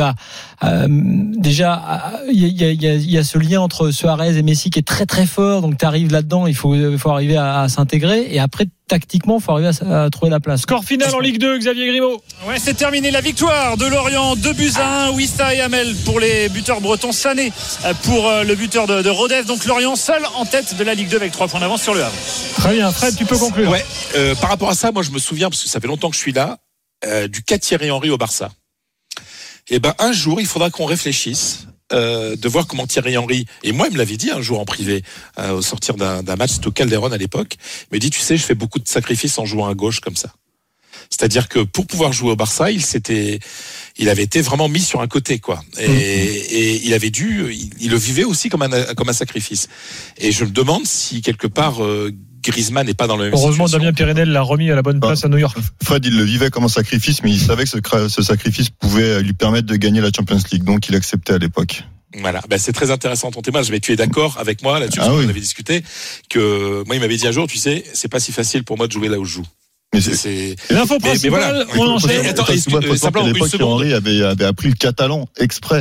déjà. Il y a ce lien entre Suarez et Messi qui est très très fort. Donc t'arrives là-dedans. Il faut arriver à s'intégrer. Et après, tactiquement, il faut arriver à trouver la place. Score final en Ligue 2, Xavier Grimaud. Ouais, c'est terminé. La victoire de Lorient, 2-1. Wissa et Hamel pour les buteurs bretons. Sané pour le buteur de Rodez. Donc Lorient seul en tête de la Ligue 2 avec 3 points d'avance sur le Havre. Très bien, Fred, tu peux conclure. Ouais, par rapport à ça, moi je me souviens, parce que ça fait longtemps que je suis là, du cas Thierry Henry au Barça. Et un jour, il faudra qu'on réfléchisse. De voir comment Thierry Henry, et moi il me l'avait dit un jour en privé au sortir d'un match, c'était au Calderon à l'époque, il me dit, tu sais, je fais beaucoup de sacrifices en jouant à gauche comme ça. C'est-à-dire que pour pouvoir jouer au Barça, il avait été vraiment mis sur un côté, quoi. Et il avait il le vivait aussi comme un sacrifice. Et je me demande si quelque part Griezmann n'est pas dans le même Heureusement, situation. Damien Pérenel l'a remis à la bonne place à New York. Fred, il le vivait comme un sacrifice, mais il savait que ce sacrifice pouvait lui permettre de gagner la Champions League, donc il acceptait à l'époque. Voilà, c'est très intéressant ton témoignage, mais tu es d'accord avec moi là-dessus, parce qu'on avait discuté, que moi il m'avait dit un jour, tu sais, c'est pas si facile pour moi de jouer là où je joue. Mais l'info principale, voilà. On enchaîne. Attends, à l'époque, Henry avait appris le catalan exprès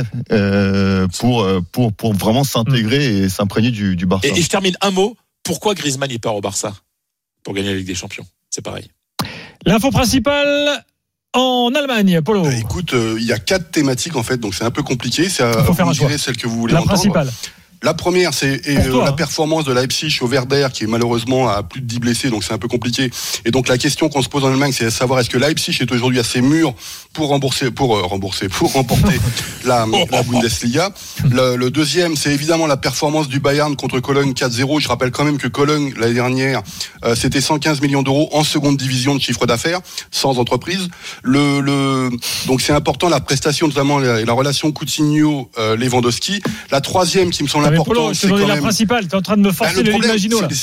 pour vraiment s'intégrer et s'imprégner du Barça. Et je termine un mot. Pourquoi Griezmann il part au Barça pour gagner la Ligue des Champions? C'est pareil. L'info principale en Allemagne, Polo. Écoute, il y a 4 thématiques en fait, donc c'est un peu compliqué. C'est à vous gérer celle que vous voulez entendre. Principale. La première, c'est la performance de Leipzig au Werder, qui est malheureusement à plus de 10 blessés, donc c'est un peu compliqué. Et donc la question qu'on se pose en Allemagne, c'est de savoir est-ce que Leipzig est aujourd'hui assez mûr pour remporter la Bundesliga. Le deuxième, c'est évidemment la performance du Bayern contre Cologne 4-0. Je rappelle quand même que Cologne, l'année dernière, c'était 115 millions d'euros en seconde division de chiffre d'affaires, sans entreprise. Donc c'est important, la prestation, notamment la relation Coutinho-Lewandowski. La troisième qui me semble importante, c'est quand même la principale. T'es en train de me forcer le Imagino là.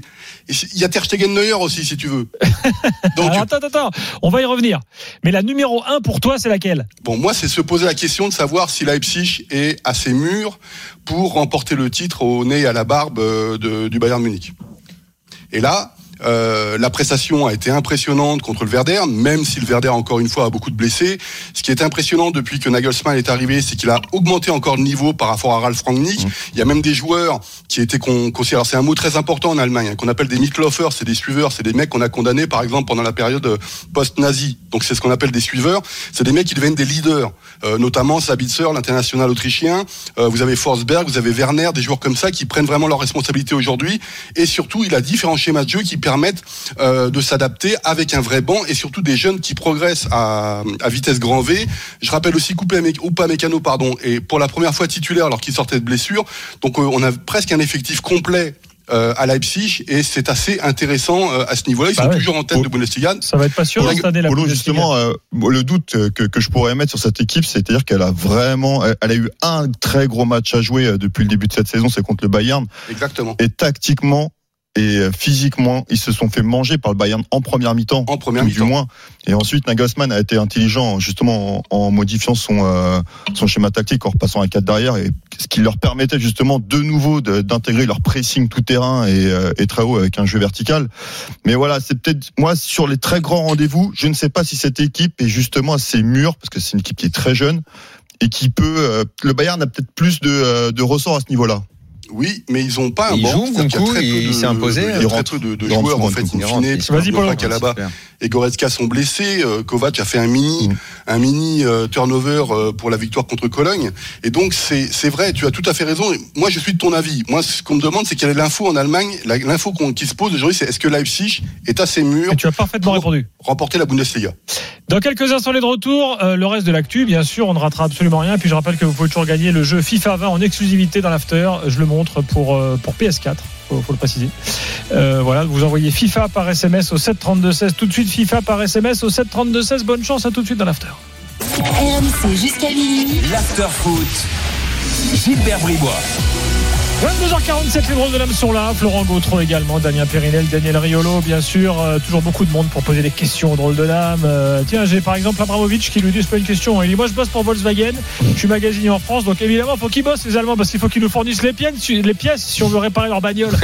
Il y a Ter Stegen Neuer aussi, si tu veux. Donc, attends, on va y revenir. Mais la numéro 1 pour toi, c'est laquelle? Bon, moi, c'est se poser la question de savoir si Leipzig est assez mûr pour remporter le titre au nez et à la barbe du Bayern Munich. Et là, la prestation a été impressionnante contre le Werder, même si le Werder, encore une fois, a beaucoup de blessés. Ce qui est impressionnant depuis que Nagelsmann est arrivé, c'est qu'il a augmenté encore le niveau par rapport à Ralf Rangnick. Il y a même des joueurs qui étaient considérés, alors c'est un mot très important en Allemagne, qu'on appelle des Mitläufer, c'est des suiveurs, c'est des mecs qu'on a condamnés, par exemple, pendant la période post-nazie. Donc c'est ce qu'on appelle des suiveurs. C'est des mecs qui deviennent des leaders, notamment Sabitzer, l'international autrichien. Vous avez Forsberg, vous avez Werner, des joueurs comme ça qui prennent vraiment leurs responsabilités aujourd'hui. Et surtout, il a différents schémas de jeu qui permettent de s'adapter avec un vrai banc et surtout des jeunes qui progressent à vitesse grand V. Je rappelle aussi Upamecano, et pour la première fois titulaire alors qu'il sortait de blessure. Donc on a presque un effectif complet à Leipzig et c'est assez intéressant à ce niveau-là. Ils sont toujours en tête de Bundesliga. Ça va être passionnant cette année. Justement, le doute que je pourrais mettre sur cette équipe, c'est-à-dire qu'elle a eu un très gros match à jouer depuis le début de cette saison, c'est contre le Bayern. Exactement. Et tactiquement et physiquement, ils se sont fait manger par le Bayern en première mi-temps, du moins. Et ensuite, Nagelsmann a été intelligent, justement, en modifiant son schéma tactique, en repassant à 4 derrière, et ce qui leur permettait justement de nouveau d'intégrer leur pressing tout terrain et très haut avec un jeu vertical. Mais voilà, c'est peut-être, moi, sur les très grands rendez-vous, je ne sais pas si cette équipe est justement assez mûre, parce que c'est une équipe qui est très jeune, et qui peut, le Bayern a peut-être plus de ressort à ce niveau-là. Oui, mais ils n'ont pas un banc. Il s'est imposé. Il y a très peu de joueurs, en fait, in fine. Vas-y, Paul. Kalaba et Goretzka sont blessés. Kovac a fait un mini turnover pour la victoire contre Cologne. Et donc, c'est vrai, tu as tout à fait raison. Moi, je suis de ton avis. Moi, ce qu'on me demande, c'est quelle est l'info en Allemagne. L'info qui se pose aujourd'hui, c'est est-ce que Leipzig est assez mûr? Et tu as parfaitement répondu. Remporter la Bundesliga. Dans quelques instants, les de retour. Le reste de l'actu, bien sûr, on ne ratera absolument rien. Puis je rappelle que vous pouvez toujours gagner le jeu FIFA 20 en exclusivité dans l'after. Je le montre pour PS4. Faut le préciser. Voilà, vous envoyez FIFA par SMS au 732-16. Tout de suite, FIFA par SMS au 732-16. Bonne chance, à tout de suite dans l'after. RMC jusqu'à minuit. L'after foot. Gilbert Bribois. 22h47, les drôles de l'âme sont là. Florent Gautreau également, Damien Périnel, Daniel Riolo, bien sûr. Toujours beaucoup de monde pour poser des questions aux drôles de l'âme. Tiens, j'ai par exemple Abramovich qui lui dit, c'est pas une question. Il dit, moi je bosse pour Volkswagen, je suis magasinier en France, donc évidemment, il faut qu'ils bossent les Allemands parce qu'il faut qu'ils nous fournissent les pièces si on veut réparer leur bagnole.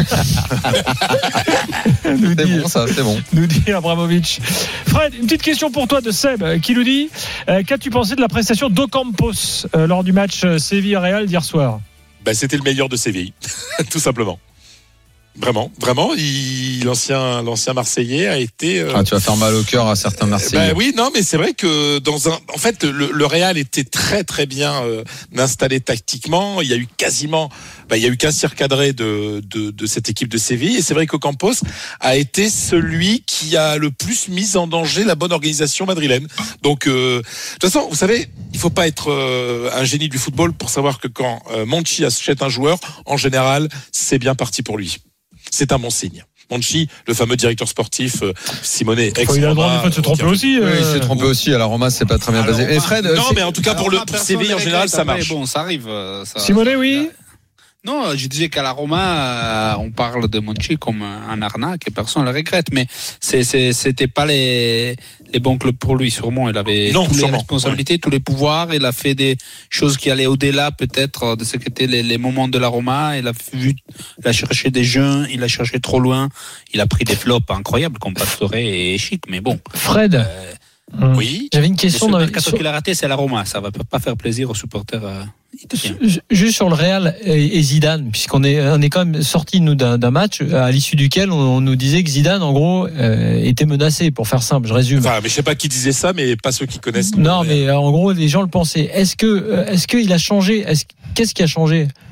C'est bon, ça, c'est bon. Nous dit Abramovich. Fred, une petite question pour toi de Seb qui nous dit, qu'as-tu pensé de la prestation d'Ocampos lors du match Séville-Real d'hier soir? C'était le meilleur de Séville, tout simplement. Vraiment, l'ancien Marseillais a été. Tu vas faire mal au cœur à certains Marseillais. Oui, non, mais c'est vrai que en fait, le Real était très très bien installé tactiquement. Il y a eu qu'un tir cadré de cette équipe de Séville. Et c'est vrai qu'Ocampos a été celui qui a le plus mis en danger la bonne organisation madrilène. Donc, de toute façon, vous savez, il faut pas être un génie du football pour savoir que quand Monchi achète un joueur, en général, c'est bien parti pour lui. C'est un bon signe. Monchi, le fameux directeur sportif, Simone, il a le droit de se tromper aussi. Oui, il s'est trompé aussi. À la Roma, c'est pas très bien basé. Et Fred, non, mais en tout cas pour Séville en général, ça marche. Bon, ça arrive. Simone, oui. Non, je disais qu'à la Roma, on parle de Monchi comme un arnaque et personne ne le regrette, mais c'était pas les bons clubs pour lui, sûrement. Il avait toutes les responsabilités, tous les pouvoirs, il a fait des choses qui allaient au-delà peut-être de ce qu'étaient les moments de la Roma. Il a cherché des jeunes, il a cherché trop loin, il a pris des flops incroyables comme Pastore et Chic, mais bon. Fred. Oui. J'avais une question. Le mercato qu'il a raté, c'est la Roma. Ça va pas faire plaisir aux supporters italiens. Juste sur le Real et Zidane, puisqu'on est quand même sorti nous d'un match à l'issue duquel on nous disait que Zidane, en gros, était menacé. Pour faire simple, je résume. Enfin, mais je sais pas qui disait ça, mais pas ceux qui connaissent. Non, mais en gros, les gens le pensaient. Est-ce que il a changé? Qu'est-ce qui a changé?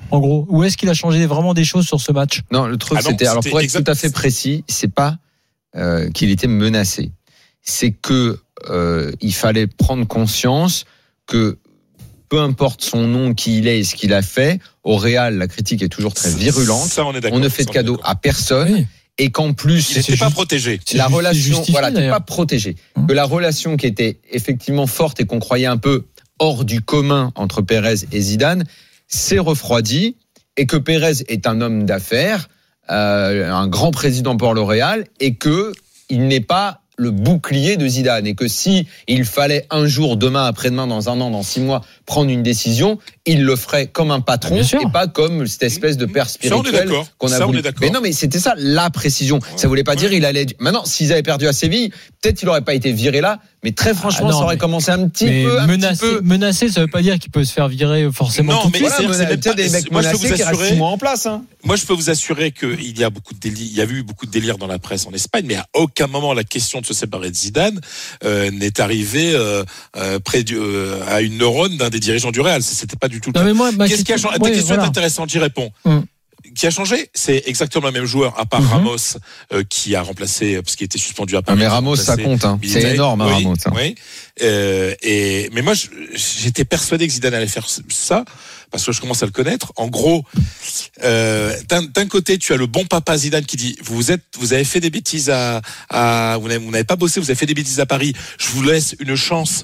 en gros? Ou est-ce qu'il a changé vraiment des choses sur ce match? Non, le truc c'était, alors pour être tout à fait précis, c'est pas qu'il était menacé. C'est que il fallait prendre conscience que peu importe son nom, qui il est et ce qu'il a fait, au Real, la critique est toujours très virulente. Ça, on ne fait de cadeau à personne. Oui. Et qu'en plus, il n'était pas protégé. La relation, voilà, t'es pas protégé. Que la relation qui était effectivement forte et qu'on croyait un peu hors du commun entre Pérez et Zidane s'est refroidie, et que Pérez est un homme d'affaires, un grand président pour le Real, et que il n'est pas le bouclier de Zidane, et que si il fallait un jour, demain, après-demain, dans un an, dans 6 mois, prendre une décision, il le ferait comme un patron et pas comme cette espèce de père spirituel qu'on a voulu. Mais non, mais c'était ça la précision. Ça voulait pas dire il allait. Maintenant, s'ils avaient perdu à Séville, peut-être il aurait pas été viré là, mais très franchement, ça aurait commencé un petit peu. Menacé, ça veut pas dire qu'il peut se faire virer forcément. Non, tout mais de suite. c'est peut-être des mecs menacés qui restent 6 mois en place. Moi, je peux vous assurer qu'il y a beaucoup de délire. Il y a eu beaucoup de délire dans la presse en Espagne, mais à aucun moment la question de se séparer de Zidane n'est arrivée près à une neurone d'un des dirigeants du Real. C'était pas du tout le cas. Qu'est-ce qui a changé? Ta question est intéressante, j'y réponds. Qui a changé? C'est exactement le même joueur, à part Ramos, qui a remplacé, parce qu'il était suspendu à Paris. Mais Ramos, ça compte, hein. C'est énorme, oui, Ramos. Hein. Oui. Mais moi, j'étais persuadé que Zidane allait faire ça, parce que je commence à le connaître. En gros, d'un côté, tu as le bon papa Zidane qui dit, vous avez fait des bêtises vous n'avez pas bossé, vous avez fait des bêtises à Paris. Je vous laisse une chance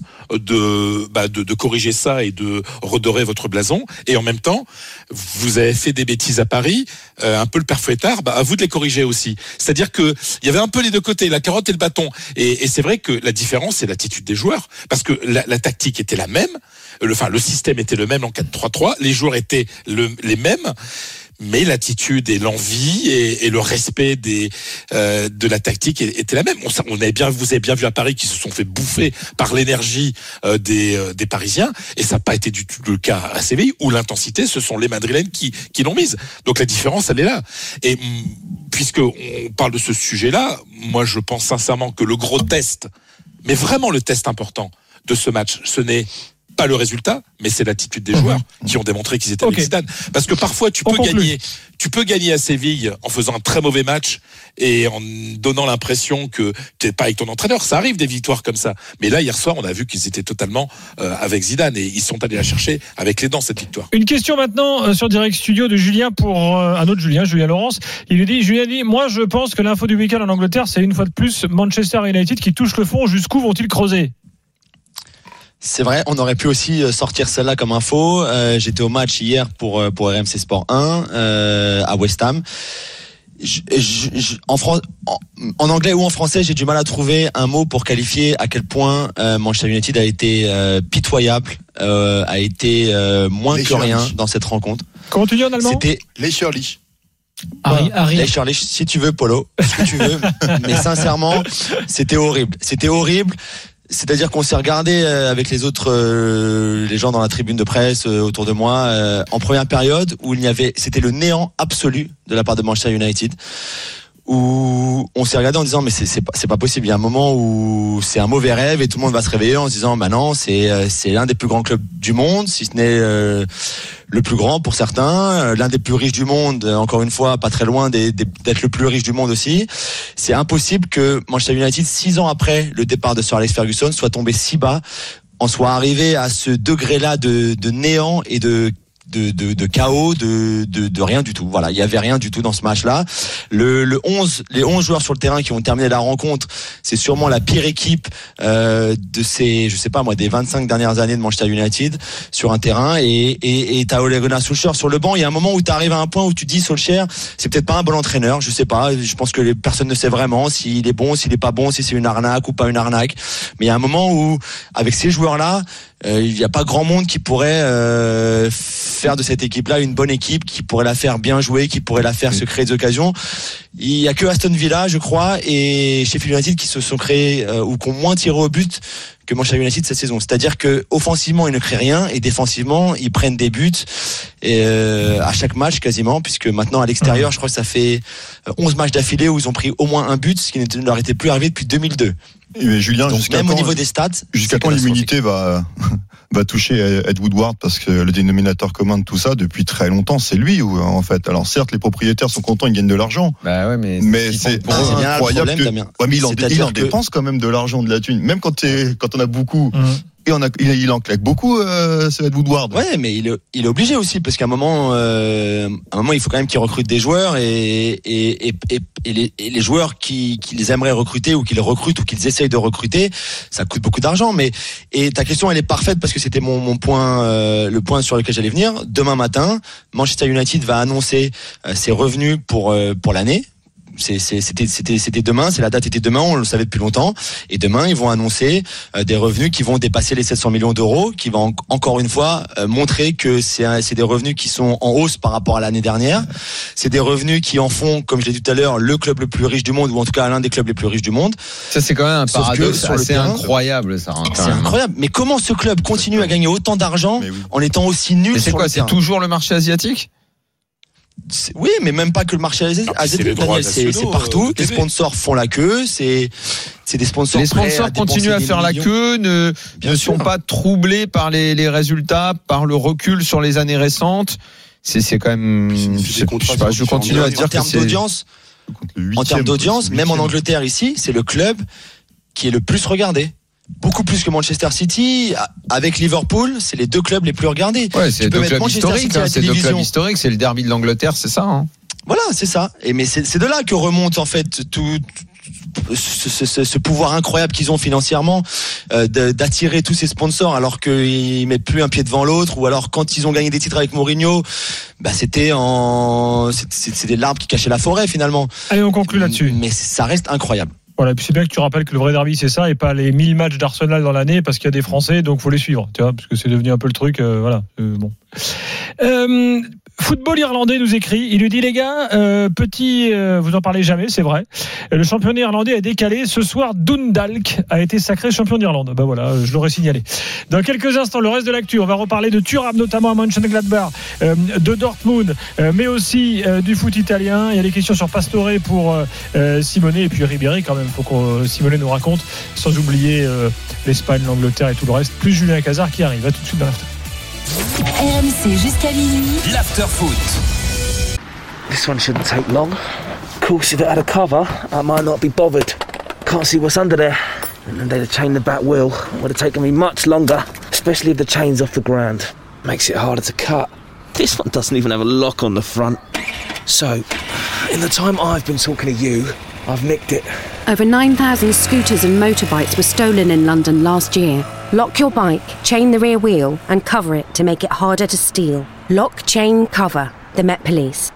de corriger ça et de redorer votre blason. Et en même temps, vous avez fait des bêtises à Paris, un peu le père Fouettard, à vous de les corriger aussi. C'est-à-dire que il y avait un peu les deux côtés, la carotte et le bâton. Et c'est vrai que la différence, c'est l'attitude des joueurs, parce que la tactique était la même, le système était le même en 4-3-3, les joueurs étaient les mêmes. Mais l'attitude et l'envie et le respect de la tactique était la même. Vous avez bien vu à Paris qu'ils se sont fait bouffer par l'énergie des Parisiens, et ça n'a pas été du tout le cas à Séville, où l'intensité, ce sont les Madrilènes qui l'ont mise. Donc la différence, elle est là. Et puisqu'on parle de ce sujet-là, moi je pense sincèrement que le gros test, mais vraiment le test important de ce match, ce n'est pas le résultat, mais c'est l'attitude des joueurs qui ont démontré qu'ils étaient avec Zidane. Parce que parfois, tu peux gagner à Séville en faisant un très mauvais match et en donnant l'impression que tu n'es pas avec ton entraîneur. Ça arrive des victoires comme ça. Mais là, hier soir, on a vu qu'ils étaient totalement avec Zidane, et ils sont allés la chercher avec les dents, cette victoire. Une question maintenant sur Direct Studio de Julien pour un autre Julien Laurence. Julien dit, moi je pense que l'info du week-end en Angleterre, c'est une fois de plus Manchester United qui touche le fond. Jusqu'où vont-ils creuser? C'est vrai, on aurait pu aussi sortir celle-là comme info. J'étais au match hier pour RMC Sport 1 à West Ham. En anglais ou en français, j'ai du mal à trouver un mot pour qualifier à quel point Manchester United a été pitoyable, a été moins que rien dans cette rencontre. Comment tu dis en allemand? C'était Lächerlich. Lächerlich, si tu veux, Polo, ce que tu veux. Mais sincèrement, c'était horrible. C'était horrible. C'est-à-dire qu'on s'est regardé avec les autres, les gens dans la tribune de presse autour de moi, en première période où c'était le néant absolu de la part de Manchester United, où on s'est regardé en disant mais c'est pas possible. Il y a un moment où c'est un mauvais rêve et tout le monde va se réveiller en se disant bah non, c'est l'un des plus grands clubs du monde, si ce n'est le plus grand pour certains, l'un des plus riches du monde, encore une fois, pas très loin d'être le plus riche du monde aussi. C'est impossible que Manchester United, 6 ans après le départ de Sir Alex Ferguson, soit tombé si bas, en soit arrivé à ce degré-là de néant et de chaos, de rien du tout. Voilà, il y avait rien du tout dans ce match-là. Les 11 joueurs sur le terrain qui ont terminé la rencontre, c'est sûrement la pire équipe de ces, je sais pas moi, des 25 dernières années de Manchester United sur un terrain, et t'as Ole Gunnar Solskjaer sur le banc. Il y a un moment où t'arrives à un point où tu dis Solskjaer, c'est peut-être pas un bon entraîneur, je sais pas, je pense que personne ne sait vraiment s'il est bon, s'il est pas bon, si c'est une arnaque ou pas une arnaque. Mais il y a un moment où, avec ces joueurs-là, il n'y a pas grand monde qui pourrait faire de cette équipe-là une bonne équipe, qui pourrait la faire bien jouer, qui pourrait la faire se créer des occasions. Il y a que Aston Villa, je crois, et Sheffield United qui se sont créés ou qui ont moins tiré au but que Manchester United cette saison. C'est-à-dire que offensivement ils ne créent rien, et défensivement ils prennent des buts à chaque match quasiment, puisque maintenant à l'extérieur, je crois que ça fait 11 matchs d'affilée où ils ont pris au moins un but, ce qui ne leur était plus arrivé depuis 2002. Mais Julien, donc, même au niveau des stats, jusqu'à quand l'immunité va toucher Ed Woodward, parce que le dénominateur commun de tout ça depuis très longtemps, c'est lui en fait. Alors certes, les propriétaires sont contents, ils gagnent de l'argent. Bah ouais, mais c'est incroyable que mais il en dépense quand même de l'argent, de la thune. Même quand on a beaucoup. Et il en claque beaucoup, c'est Ed Woodward. Ouais, mais il est obligé aussi, parce qu'à un moment, il faut quand même qu'il recrute des joueurs et les joueurs qu'ils aimeraient recruter ou qu'ils recrutent ou qu'ils essayent de recruter, ça coûte beaucoup d'argent. Et ta question, elle est parfaite, parce que c'était mon point, le point sur lequel j'allais venir. Demain matin, Manchester United va annoncer ses revenus pour l'année. C'était demain, la date était demain, on le savait depuis longtemps. Et demain, ils vont annoncer des revenus qui vont dépasser les 700 millions d'euros, qui vont encore une fois montrer que c'est des revenus qui sont en hausse par rapport à l'année dernière. C'est des revenus qui en font, comme je l'ai dit tout à l'heure, le club le plus riche du monde, ou en tout cas l'un des clubs les plus riches du monde. Ça, c'est quand même un paradoxe assez incroyable, ça. C'est incroyable. Mais comment ce club continue à gagner autant d'argent en étant aussi nul? Mais c'est quoi? C'est toujours le marché asiatique? Oui, mais même pas que le marché asiatique, Daniel, c'est partout. Les sponsors font la queue, c'est des sponsors. Les sponsors continuent à faire la queue, ne sont pas troublés par les résultats, par le recul sur les années récentes. C'est quand même. Je continue à dire que c'est. En termes d'audience, même en Angleterre ici, c'est le club qui est le plus regardé. Beaucoup plus que Manchester City. Avec Liverpool, c'est les deux clubs les plus regardés. Ouais, c'est deux clubs historiques. C'est deux clubs historiques. C'est le derby de l'Angleterre, c'est ça. Hein. Voilà, c'est ça. Mais c'est de là que remonte en fait tout ce pouvoir incroyable qu'ils ont financièrement, d'attirer tous ces sponsors, alors qu'ils mettent plus un pied devant l'autre, ou alors quand ils ont gagné des titres avec Mourinho, c'était l'arbre qui cachait la forêt finalement. Allez, on conclut là-dessus. Mais ça reste incroyable. Voilà, et puis c'est bien que tu rappelles que le vrai derby c'est ça, et pas les 1000 matchs d'Arsenal dans l'année, parce qu'il y a des Français, donc faut les suivre, tu vois, parce que c'est devenu un peu le truc, voilà. Bon. Football irlandais nous écrit, il lui dit: les gars, vous en parlez jamais, c'est vrai, le championnat irlandais a décalé, ce soir Dundalk a été sacré champion d'Irlande. Ben voilà, je l'aurais signalé. Dans quelques instants, le reste de l'actu, on va reparler de Thuram, notamment à Mönchengladbach, de Dortmund, mais aussi du foot italien. Il y a des questions sur Pastore pour Simone, et puis Ribéry quand même, faut que Simone nous raconte, sans oublier l'Espagne, l'Angleterre et tout le reste, plus Julien Cazard qui arrive. À tout de suite dans l'after. RMC jusqu'à minuit. L'after-foot. This one shouldn't take long. Of course, if it had a cover, I might not be bothered. Can't see what's under there. And then they'd have chained the back wheel. It would have taken me much longer, especially if the chain's off the ground. Makes it harder to cut. This one doesn't even have a lock on the front. So, in the time I've been talking to you, I've nicked it. Over 9,000 scooters and motorbikes were stolen in London last year. Lock your bike, chain the rear wheel and cover it to make it harder to steal. Lock, chain, cover. The Met Police.